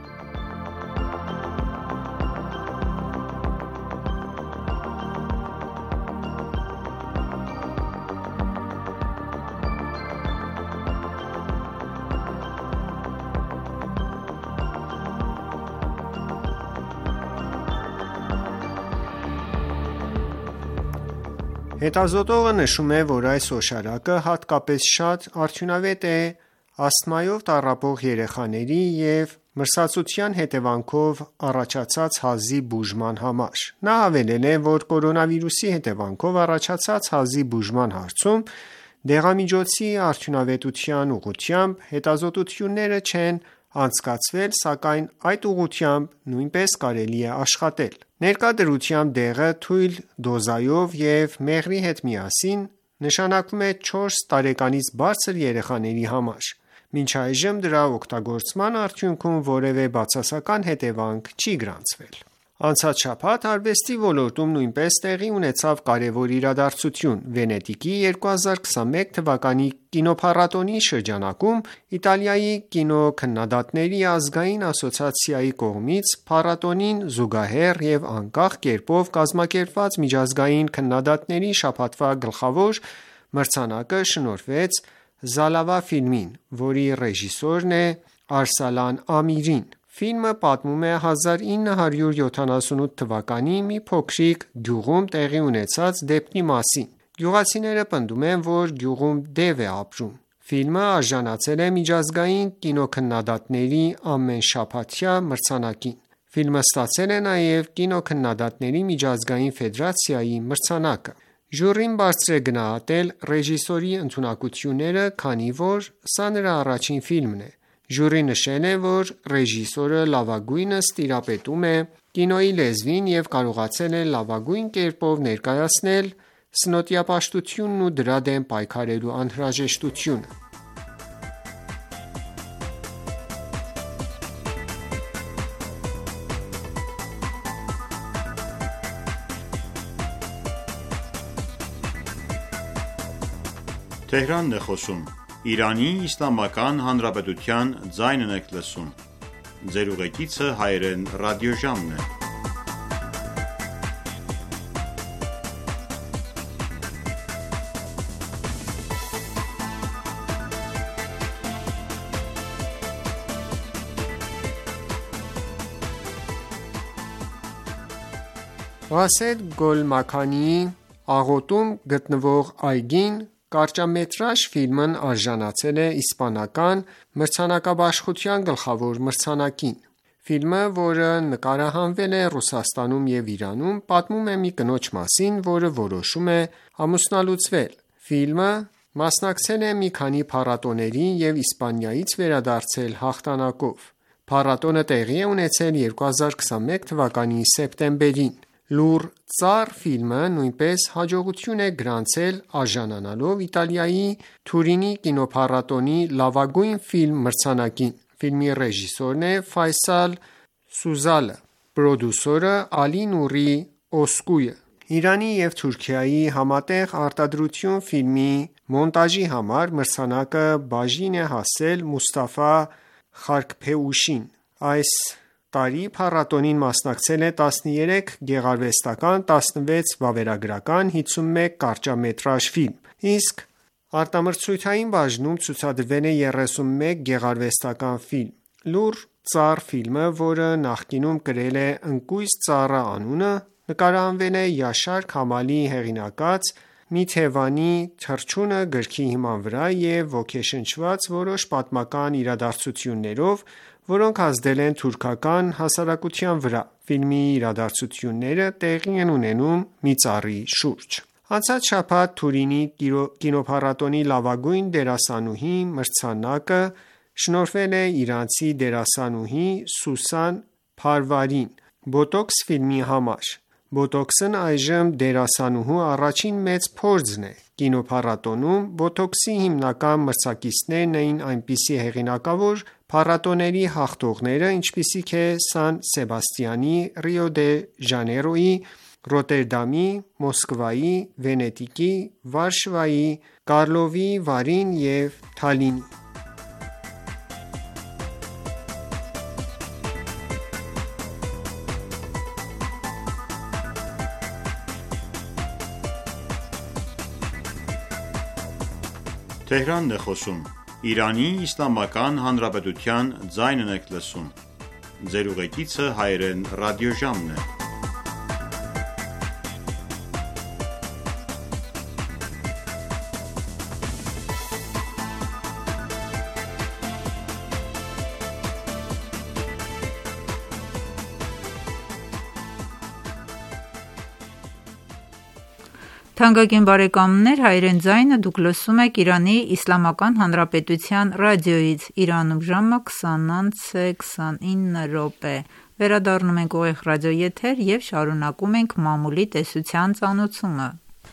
Հետազոտողը նշում է, որ այս օշարակը հատկապես շատ արդյունավետ է ասթմայով տառապող երեխաների և մրսածության հետևանքով առաջացած հազի բուժման համար։ Նա հավելել է, որ կորոնավիրուսի հետևանքով առաջացած հազի բուժման հարցում դեղամիջոցի արդյունավետության ուղղությամբ հետազոտություններ չեն անցկացվել, սակայն այդ ուղղությամբ նույնպես կարելի է աշխատել։ Ներկա դրությամբ դեղը թույլ դոզայով և մեղրի հետ միասին նշանակվում է 4 տարեկանից բարձր երեխաների համար։ Մինչ այժմ դրա օգտագործման արդյունքում որևէ բացասական հետևանք չի գրանցվել։ Անցած շաբաթ արվեստի ոլորտում նույնպես տեղի ունեցավ կարևոր իրադարձություն։ Վենետիկի 2021 թվականի կինոփառատոնի շրջանակում Իտալիայի կինոքննադատների ազգային ասոցիացիայի կողմից փառատոնին զուգահեռ և անկախ կերպով կազմակերպված միջազգային քննադատների շաբաթվա գլխավոր մրցանակը շնորհվեց «Զալավա» ֆիլմին, որի ռեժիսորն է Արսալան Ամիրին։ Ֆիլմը պատմում է 1978 թվականի մի փոքրիկ գյուղում տեղի ունեցած դեպքի մասին։ Գյուղացիները պնդում են, որ գյուղում դև է ապրում։ Ֆիլմը արժանացել է միջազգային կինոքննադատների ամենշաբաթյա մրցանակին։ Ֆիլմը ստացել է նաև կինոքննադատների միջազգային ֆեդերացիայի մրցանակը։ Ժյուրին բարձր է գնահատել ռեժիսորի ընդունակությունները, քանի որ սա նրա առաջին ֆիլմն է։ Ժյուրին նշել է, որ ռեժիսորը լավագույնս տիրապետում է կինոյի լեզվին և կարողացել է լավագույն կերպով ներկայացնել սնոտիապաշտությունն ու դրա դեմ պայքարելու անհրաժեշտությունը։ Ղասեդ Գոլմաքանիի աղոթում գտնվող այգին կարճամետրաժ ֆիլմն արժանացել է իսպանական մրցանակաբաշխության գլխավոր մրցանակին։ Ֆիլմը, որը նկարահանվել է Ռուսաստանում և Իրանում, պատմում է մի կնոջ մասին, որը որոշում է ամուսնալուծվել։ Ֆիլմը մասնակցել է մի քանի փառատոների և Իսպանիայից վերադարձել հաղթանակով։ Փառատոնը տեղի է ունեցել 2021 թվականի սեպտեմբերին։ «Լուռ ծառ» ֆիլմը նույնպես հաջողություն է գրանցել արժանանալով Իտալիայի Թուրինի կինոփառատոնի լավագույն ֆիլմ մրցանակին։ Ֆիլմի ռեժիսորն է Ֆայսալ Սուզալը, պրոդյուսերը Ալի Նուրի Օսկույը։ Իրանի և Թուրքիայի համատեղ արտադրություն ֆիլմի մոնտաժի համար մրցանակը բաժին է հասել Մուստաֆա Խարքփեուշին։ Այս տարի փառատոնին մասնակցել է 13 գեղարվեստական, 16 վավերագրական, 51 կարճամետրաժ ֆիլմ, իսկ արտամրցութային բաժնում ցուցադրվել է 31 գեղարվեստական ֆիլմ։ «Լուռ ծառ» ֆիլմը, որը նախկինում կրել է «Ընկույզ ծառը» անունը, նկարահանվել է Յաշար Քամալի հեղինակած մի թևանի թռչունը գրքի հիման վրա և ոգեշնչված որոշ պատմական իրադարձություններով, որոնք ազդել են թուրքական հասարակության վրա։ Ֆիլմի իրադարձությունները տեղի են ունենում մի ծառի շուրջ։ Անցած շաբաթ Թուրինի կինոփառատոնի լավագույն դերասանուհի մրցանակը շնորհվել է իրանցի դերասանուհի Սուսան Փարվարին «Բոտոքս» ֆիլմի համար։ Բոտոքսն այժմ դերասանուհու առաջին մեծ փորձն է։ Կինոփառատոնում բոտոքսի հիմնական մրցակիցներն էին այնպիսի հեղինակավոր փառատոների հաղթողները, ինչպիսիք է Սան Սեբաստիանի, Ռիո դե Ժանեյրոյի, Ռոտերդամի, Մոսկվայի, Վենետիկի, Վարշավայի, Կարլովի Վարին և Թալինի։ Թանկագին բարեկամներ, Հայերեն ձայնը դուք լսում եք Իրանի Իսլամական Հանրապետության ռադիոյից։ Իրանում ժամը 20:29։ Վերադառնում ենք ուղիղ ռադիոեթեր և շարունակում ենք մամուլի տեսության ծանոթումը։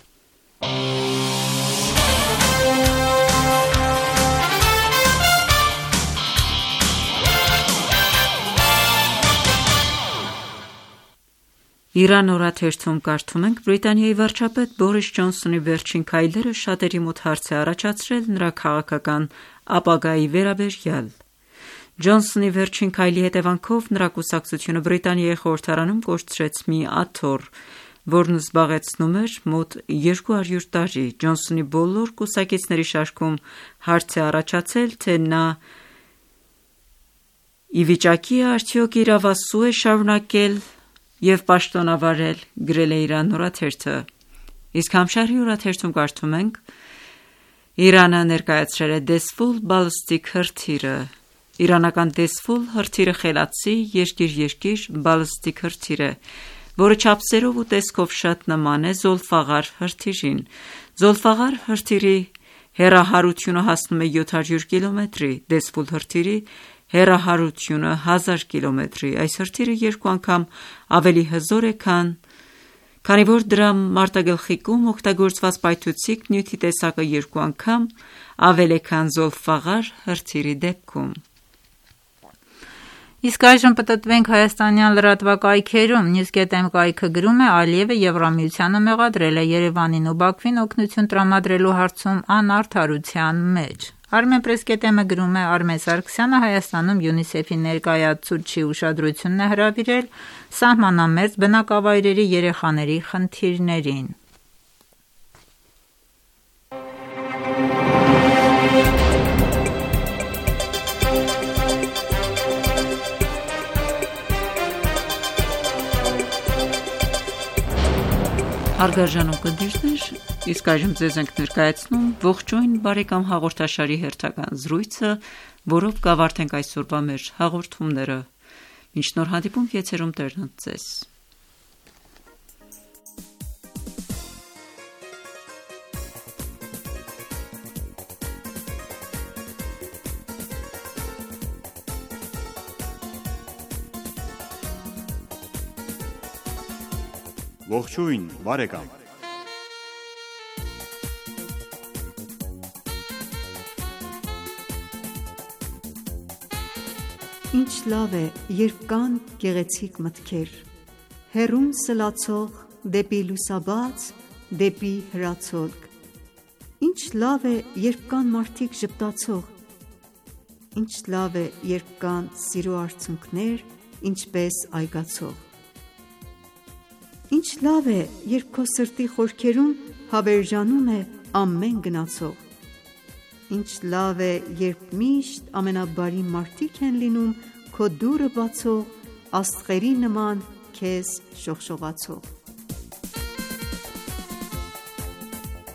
Իրան օրաթերթում կարդում ենք. Բրիտանիայի վարչապետ Բորիս Ջոնսոնի վերջին քայլերը շատերի մոտ հարց է առաջացրել նրա քաղաքական ապագայի վերաբերյալ։ Ջոնսոնի վերջին քայլի հետևանքով նրա կուսակցությունը Բրիտանիայի խորհրդարանում կորցրեց մի աթոռ, որն զբաղեցնում էր մոտ 200 տարի։ Ջոնսոնի բոլոր կուսակիցների շարքում հարց է առաջացել, թե նա ի վիճակի է արդյոք իրավասու է շարունակել և պաշտոնավարել, գրել է Իրան օրաթերթը։ Իսկ Համշահրի օրաթերթում կարդում ենք. Իրանը ներկայացրել է Դեզֆուլ բալիստիկ հրթիռը։ Իրանական Դեզֆուլ հրթիռը խելացի երկիր-երկիր բալիստիկ հրթիռ է, որը չափսերով ու տեսքով շատ նման է Զոլֆաղար հրթիռին։ Զոլֆաղար հրթիռի հեռահարությունը հասնում է 700 կիլոմետրի, Դեզֆուլ հրթիռի հեռահարությունը 1000 կիլոմետրի։ Այս հրթիռը երկու անգամ ավելի հզոր է, քանի որ դրա մարտագլխիկում օգտագործված պայթուցիկ նյութի տեսակը երկու անգամ ավել է, քան Զոլֆաղար հրթիռի դեպքում։ Իսկ այժմ պտտվենք հայաստանյան լրատվակայքերում։ News.am կայքը գրում է. Ալիևը Եվրամիությանը մեղադրել է Երևանին ու Բաքվին օգնություն տրամադրելու հարցում անարդարության մեջ։ Armenpress.am-ը գրում է. Արմեն Սարգսյանը Հայաստանում ՅՈՒՆԻՍԵՖ-ի ներկայացուցչի ուշադրությունն է հրավիրել սահմանամերձ բնակավայրերի երեխաների խնդիրներին։ Հարգարժան ունկնդիրներ, իսկ այժմ ձեզ ենք ներկայացնում ողջույն բարեկամ հաղորդաշարի հերթական զրույցը, որով կավարտենք այսօրվա մեր հաղորդումները։ Մինչ նոր հանդիպում, եթերում Տերն ձեզ։ Ողջույն, բարեկամ։ Ինչ լավ է, երբ կան գեղեցիկ մտքեր, հեռուն սլացող դեպի լուսաբաց, դեպի հրացոլք։ Ինչ լավ է, երբ կան մարդիկ ժպտացող, ինչ լավ է, երբ կան սիրո արցունքներ, ինչպես այգացող։ Ինչ լավ է, երբ քո սրտի խորքերում հավերժանում է ամեն գնացող։ Ինչ լավ է, երբ միշտ ամենաբարի մարդիկ են լինում քո դուռը բացող, աստղերի նման քեզ շողշողացող։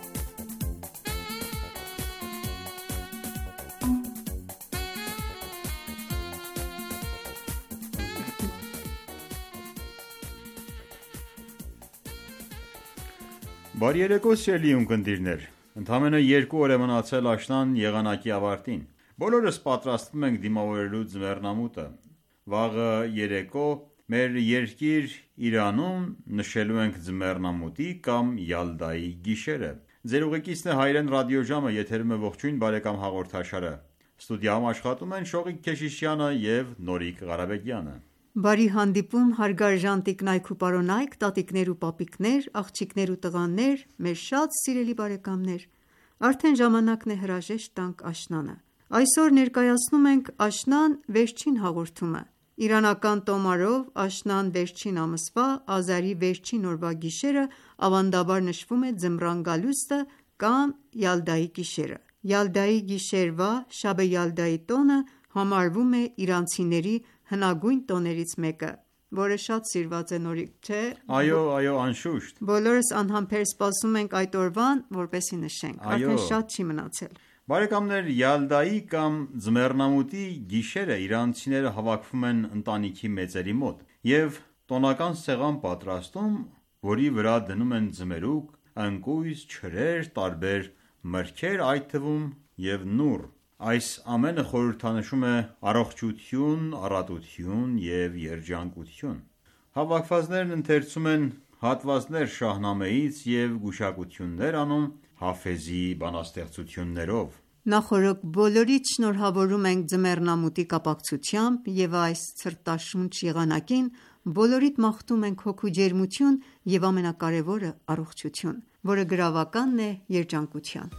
Բարի երեկո սիրելի ունկնդիրներ, ընդամենը 2 օր է մնացել աշնան եղանակի ավարտին։ Բոլորս պատրաստվում ենք դիմավորելու ձմեռնամուտը։ Վաղը երեկո մեր երկիր Իրանում նշելու ենք ձմեռնամուտի կամ Յալդայի գիշերը։ Ձեր ուղեկիցն է Հայրեն ռադիոժամը, եթերում է ողջույն բարեկամ հաղորդաշարը։ Ստուդիայում աշխատում են Շողիկ Քեշիշյանը և Նորիկ Ղարաբեկյանը։ Բարի հանդիպում հարգարժան տիկնայք ու պարոնայք, տատիկներ ու պապիկներ, աղջիկներ ու տղաներ, մեր շատ սիրելի բարեկամներ։ Արդեն ժամանակն է հրաժեշտ տանք աշնանը։ Այսօր ներկայացնում ենք աշնան վերջին հաղորդումը։ Իրանական տոմարով աշնան վերջին ամսվա ազարի վերջին օրվա գիշերը ավանդաբար նշվում է ձմռան գալուստը կամ Յալդայի գիշերը։ Յալդայի գիշերվա Շաբե Յալդայի տոնը համարվում է իրանցիների հնագույն տոներից մեկը, որը շատ սիրված է, Նորիկ, չէ՞։ Այո, անշուշտ։ Բոլորս անհամբեր սպասում ենք այդ օրվան, որպեսզի նշենք։ Արդեն շատ չի մնացել։ Բարեկամներ, Յալդայի կամ ձմեռնամուտի գիշերը իրանցիները հավաքվում են ընտանիքի մեծերի մոտ և տոնական սեղան պատրաստում, որի վրա դնում են ձմերուկ, ընկույզ, ջրեր, տարբեր մրգեր, այդ թվում և նուռ։ Այս ամենը խորհրդանշում է առողջություն, առատություն և երջանկություն։ Հավաքվածներն ընթերցում են հատվածներ Շահնամեից և գուշակություններ անում Հաֆեզի բանաստեղծություններով։ Նախօրոք բոլորիդ շնորհավորում ենք ձմեռնամուտի կապակցությամբ և այս ցրտաշունչ եղանակին բոլորիդ մաղթում ենք հոգու ջերմություն և ամենակարևորը առողջություն, որը գրավականն է երջանկության։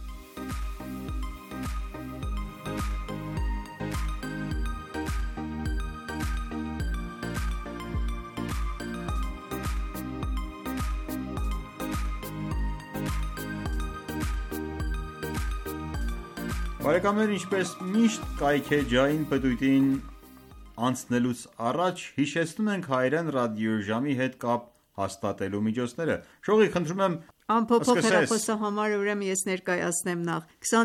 Բարեկամներ, ինչպես միշտ կայքեջային պտույտին անցնելուց առաջ հիշեցնում ենք Հայրեն ռադիոժամի հետ կապ հաստատելու միջոցները։ Շողիկ, խնդրում եմ Անփոփոխ հեռախոսահամարը ուրեմն ես ներկայացնեմ նախ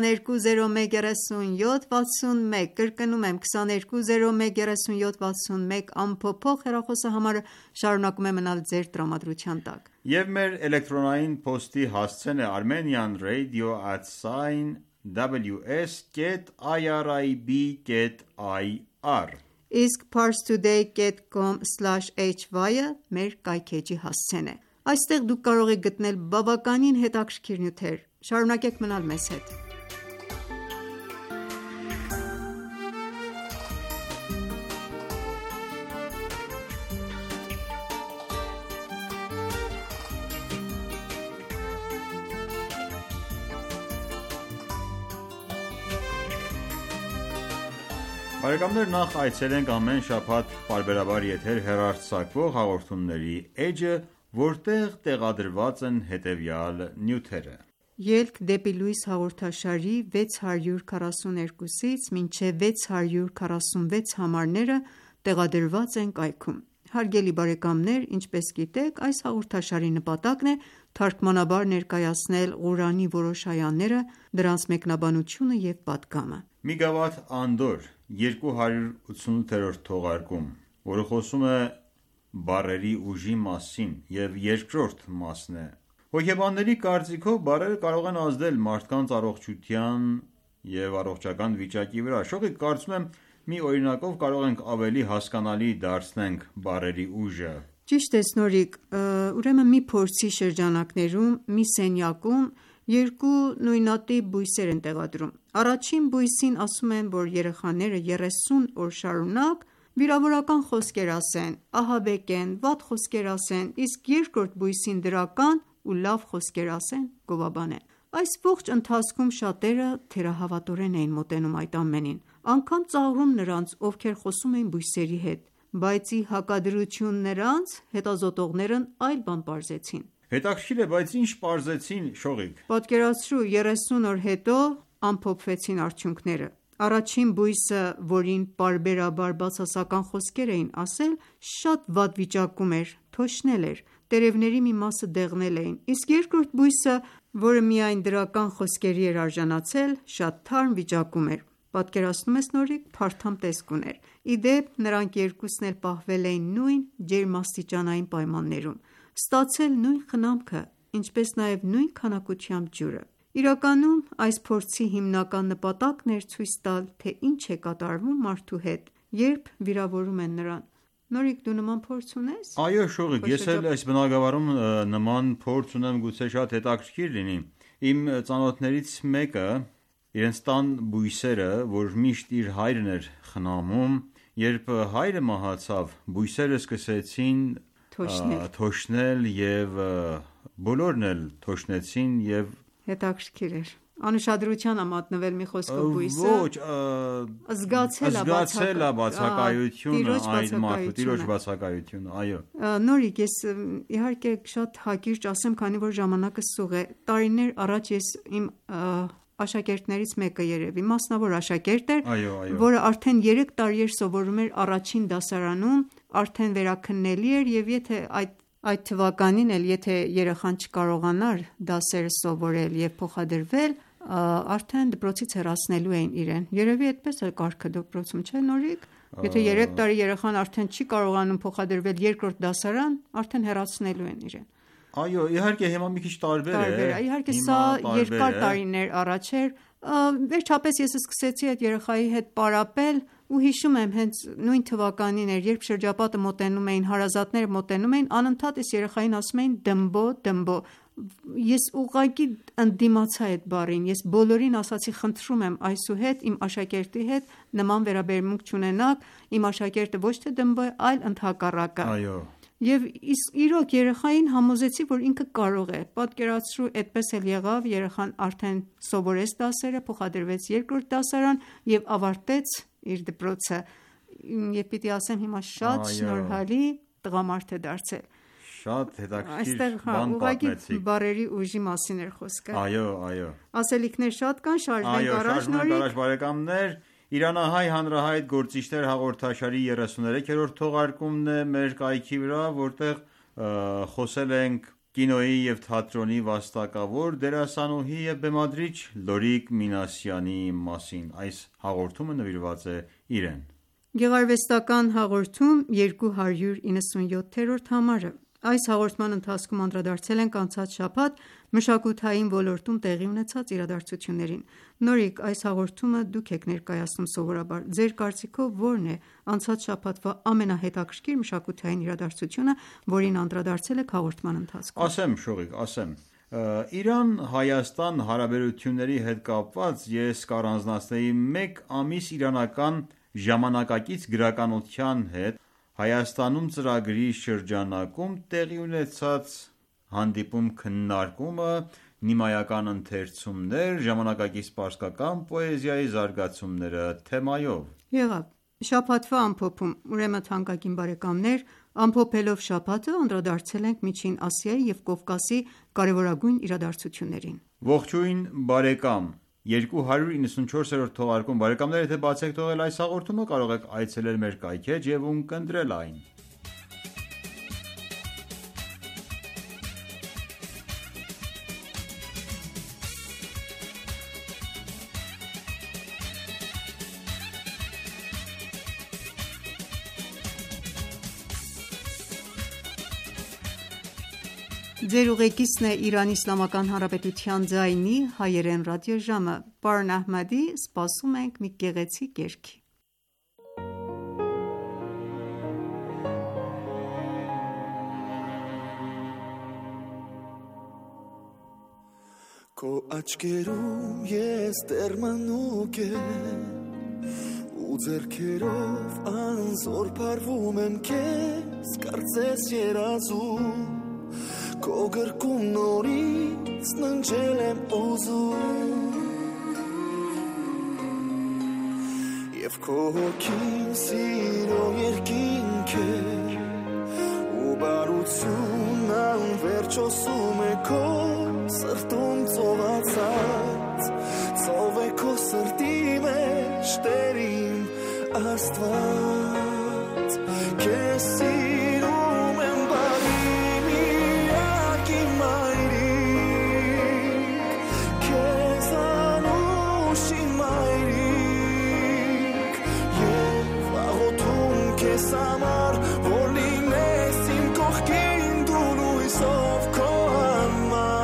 22013761, կրկնում եմ 22013761 անփոփոխ հեռախոսահամարը շարունակում է մնալ ձեր տրամադրության տակ։ Եվ մեր էլեկտրոնային փոստի հասցեն է armenianradio@ws.irib.ir Իսկ parstoday.com/hy-ը մեր կայքեջի հասցեն է։ Այստեղ դուք կարող եք գտնել բավականին հետաքրքիր նյութեր։ Շարունակեք մնալ մեզ հետ։ Բարեկամներ, նախ այցելենք ամեն շաբաթ պարբերաբար եթեր հեռարձակվող հաղորդումների էջը, որտեղ տեղադրված են հետևյալ նյութերը։ Ելք դեպի լույս հաղորդաշարի 642-ից մինչև 646 համարները տեղադրված են կայքում։ Հարգելի բարեկամներ, ինչպես գիտեք, այս հաղորդաշարի նպատակն է թարգմանաբար ներկայացնել Ղուրանի որոշ այաները, դրանց մեկնաբանությունը և պատգամը։ Միգավաթ Անդոր 288-րդ թողարկում, որը խոսում է բառերի ուժի մասին և երկրորդ մասն է։ Հոգեբանների կարծիքով բառերը կարող են ազդել մարդկանց առողջության և առողջական վիճակի վրա։ Շողիկ, կարծում եմ մի օրինակով կարող ենք ավելի հասկանալի դարձնենք բառերի ուժը։ Ճիշտ ես, Նորիկ, ուրեմն մի փորձի շրջանակներում մի սենյակում երկու նույնատիպ բույսեր են տեղադրում։ Առաջին բույսին ասում են, որ երեխաները 30 օր շարունակ վիրավորական խոսքեր ասեն, ահաբեկեն, վատ խոսքեր ասեն, իսկ երկրորդ բույսին դրական ու լավ խոսքեր ասեն, գովաբանեն։ Այս ողջ ընթացքում շատերը թերահավատորեն էին մոտենում այդ ամենին, անգամ ծաղրում նրանց, ովքեր խոսում էին բույսերի հետ, բայց ի հակադրություն նրանց հետազոտողներն այլ բան պարզեցին։ Հետաքրքիր է, բայց ինչ պարզեցին, Շողիկ։ Պատկերացրու, 30 օր հետո ամփոփվեցին արդյունքները։ Առաջին բույսը, որին պարբերաբար բացասական խոսքեր էին ասել, շատ վատ վիճակում էր, թոշնել էր, տերևների մի մասը դեղնել էին, իսկ երկրորդ բույսը, որը միայն դրական խոսքերի էր արժանացել, շատ թարմ վիճակում էր։ Պատկերացնում ես, Նորիկ, փարթամ տեսք ուներ։ Ի դեպ, նրանք երկուսն էլ պահվել էին նույն ջերմաստիճանային պայմաններում, ստացել նույն խնամքը, ինչպես նաև նույն քանակությամբ ջուրը։ Իրականում այս փորձի հիմնական նպատակն էր ցույց տալ, թե ինչ է կատարվում մարդու հետ, երբ վիրավորում են նրան։ Նորիկ, դու նման փորձ ունես։ Այո, Շողիկ, ես էլ այս բնակավարում նման փորձ ունեմ, գուցե շատ հետաքրքիր լինի։ Իմ ծանոթներից մեկը իրենց տան բույսերը, որ միշտ իր հայրն էր խնամում, երբ հայրը մահացավ, բույսերը սկսեցին թոշնել եւ բոլորն էլ թոշնեցին եւ հետաքրքիր էր։ Անուշադրության ամատնվել մի խոսքով բույսը։ Ոչ, զգացել է բացակայությունը այդ մարդու, տիրոջ բացակայությունը, այո։ Նորիկ, ես իհարկե շատ հակիրճ ասեմ, քանի որ ժամանակը սուղ է։ Տարիներ առաջ ես իմ աշակերտներից մեկը երևի մասնավոր աշակերտ էր, որը արդեն 3 տարի էր սովորում էր առաջին դասարանում, արդեն վերաքննելի էր եւ եթե այդ թվականին էլ եթե երեխան չկարողանար դասերը սովորել եւ փոխադրվել, արդեն դպրոցից հեռացնելու էին իրեն։ Երևի այդպես է կարգը դպրոցում, չէ՞ Նորիկ։ Եթե 3 տարի երեխան արդեն չի կարողանում փոխադրվել երկրորդ դասարան, արդեն հեռացնելու են իրեն։ Այո, իհարկե հիմա մի քիչ տարբեր է։ Իհարկե սա երկար տարիներ առաջ էր։ Վերջապես ես սկսեցի այդ երեխայի հետ պարապել ու հիշում եմ հենց նույն թվականին էր, երբ շրջապատը մոտենում էին, հարազատները մոտենում էին, անընդհատ այս երեխային ասում էին դմբո, դմբո։ Ես ուղղակի ընդդիմացա այդ բառին։ Ես բոլորին ասացի, խնդրում եմ այսուհետ իմ աշակերտի հետ նման վերաբերմունք չունենաք, իմ աշակերտը ոչ թե դմբո է, այլ ընդհակառակը։ Այո։ Եվ իրոք երեխային համոզեցի, որ ինքը կարող է։ Պատկերացրու, այդպես էլ եղավ, երեխան արդեն սովորեց դասերը, փոխադրվեց երկրորդ դասարան եւ ավարտեց իր դպրոցը։ Եվ պիտի ասեմ, հիմա շատ շնորհալի տղամարդ է դարձել։ Շատ հետաքրքիր բան պատմեցիք։ Բարերի ուժի մասին էր խոսքը։ Այո, այո։ Ասելիքներ շատ կան, շարժվենք առաջ, Նորիկ։ Բարեկամներ, Իրանահայ հանրահայտ գործիչներ հաղորդաշարի 33-րդ թողարկումն է մեր կայքի վրա, որտեղ խոսել ենք կինոյի եւ թատրոնի վաստակավոր դերասանուհի եւ բեմադրիչ Լորիկ Մինասյանի մասին։ Այս հաղորդումը նվիրված է իրեն։ Գեղարվեստական հաղորդում 297-րդ համարը։ Այս հաղորդման ընթացքում անդրադարձել ենք անցած շաբաթ մշակութային ոլորտում տեղի ունեցած իրադարձություններին։ Նորիկ, այս հաղորդումը դուք եք ներկայացնում սովորաբար։ Ձեր կարծիքով ո՞րն է անցած շաբաթվա ամենահետաքրքիր մշակութային իրադարձությունը, որին անդրադարձել եք հաղորդման ընթացքում։ Ասեմ, Շողիկ, ասեմ։ Իրան-Հայաստան հարաբերությունների հետ կապված ես կառանձնացնեի 1 ամիս իրանական ժամանակակից գրականության հետ Հայաստանում ծրագրի շրջանակում տեղի ունեցած հանդիպում քննարկումը, նիմայական ընթերցումներ, ժամանակակից պարսկական պոեզիայի զարգացումները թեմայով։ Եղավ, շաբաթվա ամփոփում, ուրեմն թանկագին բարեկամներ, ամփոփելով շաբաթը անդրադարձել ենք Միջին Ասիայի և Կովկասի կարևորագույն իրադարձություններին։ Ողջույն բարեկամ, 294-րդ թողարկում բարեկամներ, եթե բաց եք թողել այս հաղորդումը, կարող եք այցելել մեր կայքեջ և ունկնդրել այն։ Ձեր ուղեկիցն է Իրանի Իսլամական Հանրապետության ձայնի հայերեն ռադիոժամը։ Պարոն Ահմադի, սպասում ենք մի գեղեցիկ երգի։ Քո աչքերում ես դերմանուկ եմ ու ձեռքերով անզոր փարվում եմ քեզ, կարծես երազում Քո գրկում նորից ննջել եմ ուզում Եվ քո հոգին սիրո երկինք է ու բարությունն անվերջ ոսում է քո սրտում ծովացած Ծով է քո սրտի մեջ տերին Աստված Քեզ սիրում եմ բարի Samar, որ լինես իմ կողքին դու լույսով քո համար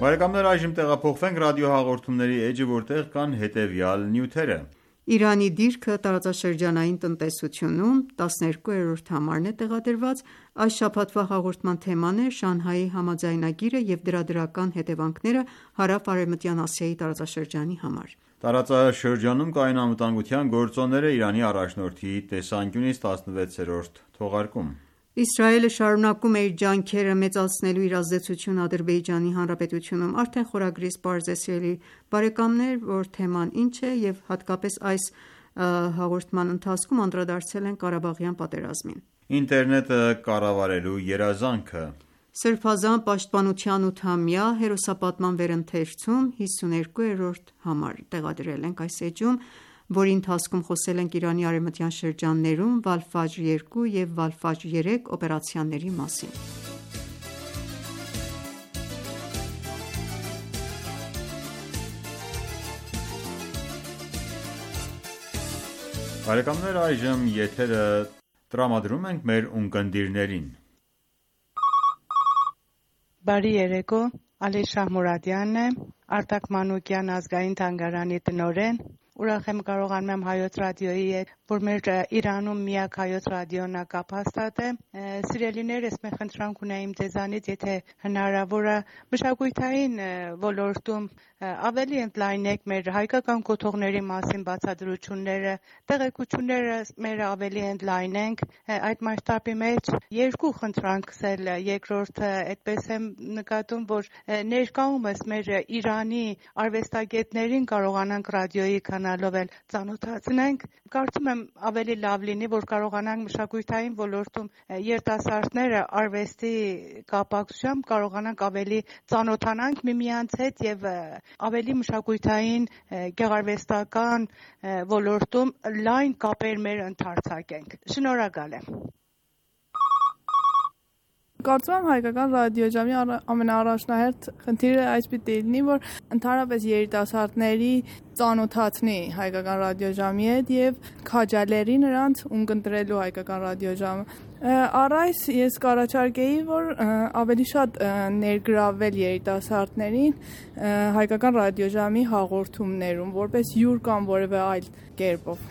Բարեկամներ, այժմ տեղափոխվենք ռադիոհաղորդումների էջը, որտեղ կան հետևյալ նյութերը. Իրանի դիրքը տարածաշրջանային տնտեսությունում 12-րդ համարն է տեղադրված: Այս շաբաթվա հաղորդման թեման է Շանհայի համաձայնագիրը և դրա դրական հետևանքները Հարավ-Արևմտյան Ասիայի տարածաշրջանի համար: Տարածաշրջանում կայուն անվտանգության գործոնները Իրանի առաջնորդի տեսանկյունից 16-րդ թողարկում Իսրայելը շարունակում է իր ջանքերը մեծացնելու իր ազդեցությունը Ադրբեջանի Հանրապետությունում: Արդեն խորագրից պարզ է, սիրելի բարեկամներ, որ թեման ինչ է և հատկապես այս հաղորդման ընթացքում անդրադարձել ենք Ղարաբաղյան պատերազմին: Ինտերնետը կառավարելու երազանքը Սրբազան պաշտպանության 8-ամյա հերոսապատման վերընթերցում 52-րդ համար տեղադրել ենք այս էջում, որի ընթացքում խոսել ենք Իրանի արևմտյան շրջաններում Վալֆաջր 2 և Վալֆաջր 3 օպերացիաների մասին: Բարեկամներ, այժմ եթերը տրամադրում ենք մեր ունկնդիրներին: Բարի երեկո, Ալիշ Շահմուրադյանն է, Արտակ Մանուկյան ազգային թանգարանի տնօրեն: Ուրախ եմ կարողանում եմ Հայոց ռադիոյի հետ, որ մեր Իրանում միակ հայոց ռադիոն է, կապ հաստատեմ: Սիրելիներ, ես մեկ խնդրանք ունեի ձեզանից, եթե հնարավոր է մշակութային ոլորտում ավելի ընդլայնեք մեր հայկական կոթողների մասին բացատրությունները, տեղեկությունները մեր ավելի ընդլայնենք: Այդ մասշտաբի մեջ երկու խնդրանքս էլ, երկրորդը այդպես եմ նկատում, որ ներկայումս մեր Իրանի արվեստագետներին կարողանանք ռադիոյի կանալով էլ ծանոթացնենք: Կարծում եմ ավելի լավ լինի, որ կարողանանք մշակութային ոլորտում երիտասարդները արվեստի կապակցությամբ կարողանանք ավելի ծանոթանանք միմյանց հետ և ավելի մշակութային, գեղարվեստական ոլորտում լայն կապեր մեր ընդարձակենք: Շնորհակալ եմ: Կարծում եմ հայկական ռադիոժամի ամենաառաջնահերթ խնդիրը այս պիտի լինի, որ ընդհանրապես երիտասարդների ծանոթացնի հայկական ռադիոժամի հետ և քաջալերի նրանց ունկնդրելու հայկական ռադիոժամը: Առ այս ես կառաջարկեի, որ ավելի շատ ներգրավել երիտասարդներին հայկական ռադիոժամի հաղորդումներում, որպես հյուր կամ որևէ այլ կերպով: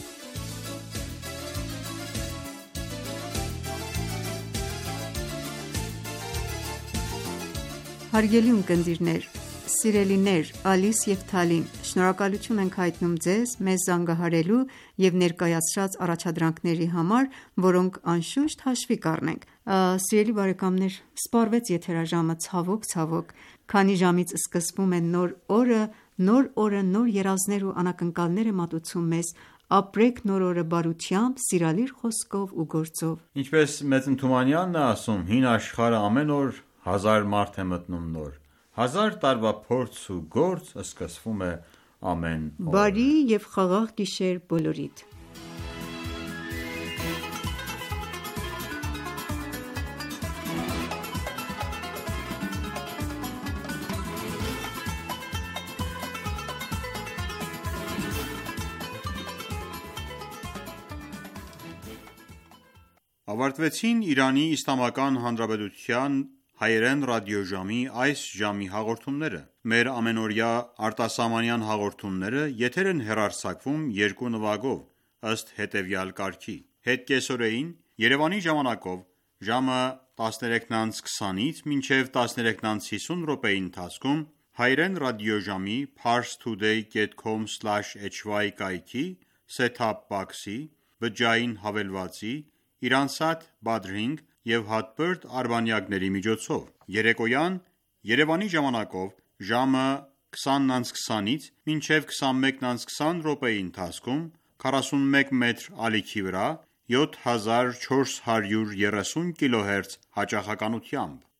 Հարգելի ունկնդիրներ, սիրելիներ, Ալիս և Թալին, շնորհակալություն ենք հայտնում ձեզ մեզ զանգահարելու և ներկայացրած առաջադրանքների համար, որոնք անշուշտ հաշվի կառնենք: Սիրելի բարեկամներ, սպառվեց եթերաժամը, ցավոք, քանի ժամից սկսվում է նոր օրը, նոր օրը նոր երազներ ու անակնկալներ է մատուցում մեզ: Ապրեք նոր օրը բարությամբ, սիրալիր խոսքով ու գործով: Ինչպես Մեծ Ընթումանյանն է ասում, հին աշխարհը ամեն օր հազար մարդ է մտնում նոր: 1000 տարվա փորձ ու գործ սկսվում է ամեն օր: Բարի և խաղաղ գիշեր բոլորիդ: Ավարտվեցին Իրանի Իսլամական Հանրապետության հայերեն ռադիոժամի այս ժամի հաղորդումները: Մեր ամենօրյա արտասահմանյան հաղորդումները եթեր են հեռարձակվում երկու նվագով, ըստ հետևյալ կարգի: Հետ կեսօրեին Երևանի ժամանակով ժամը 13:20-ից մինչև 13:50 ընթացքում հայերեն ռադիոժամի parstoday.com/hy կայքի set-top box-ի, բջջային հավելվածի, Iransat Badrink և հատբերդ արբանյակների միջոցով: Երեկոյան Երևանի ժամանակով ժամը 20:20-ից մինչև 21:20 ընթացքում 41 մետր ալիքի վրա 7430 kHz հաճախականությամբ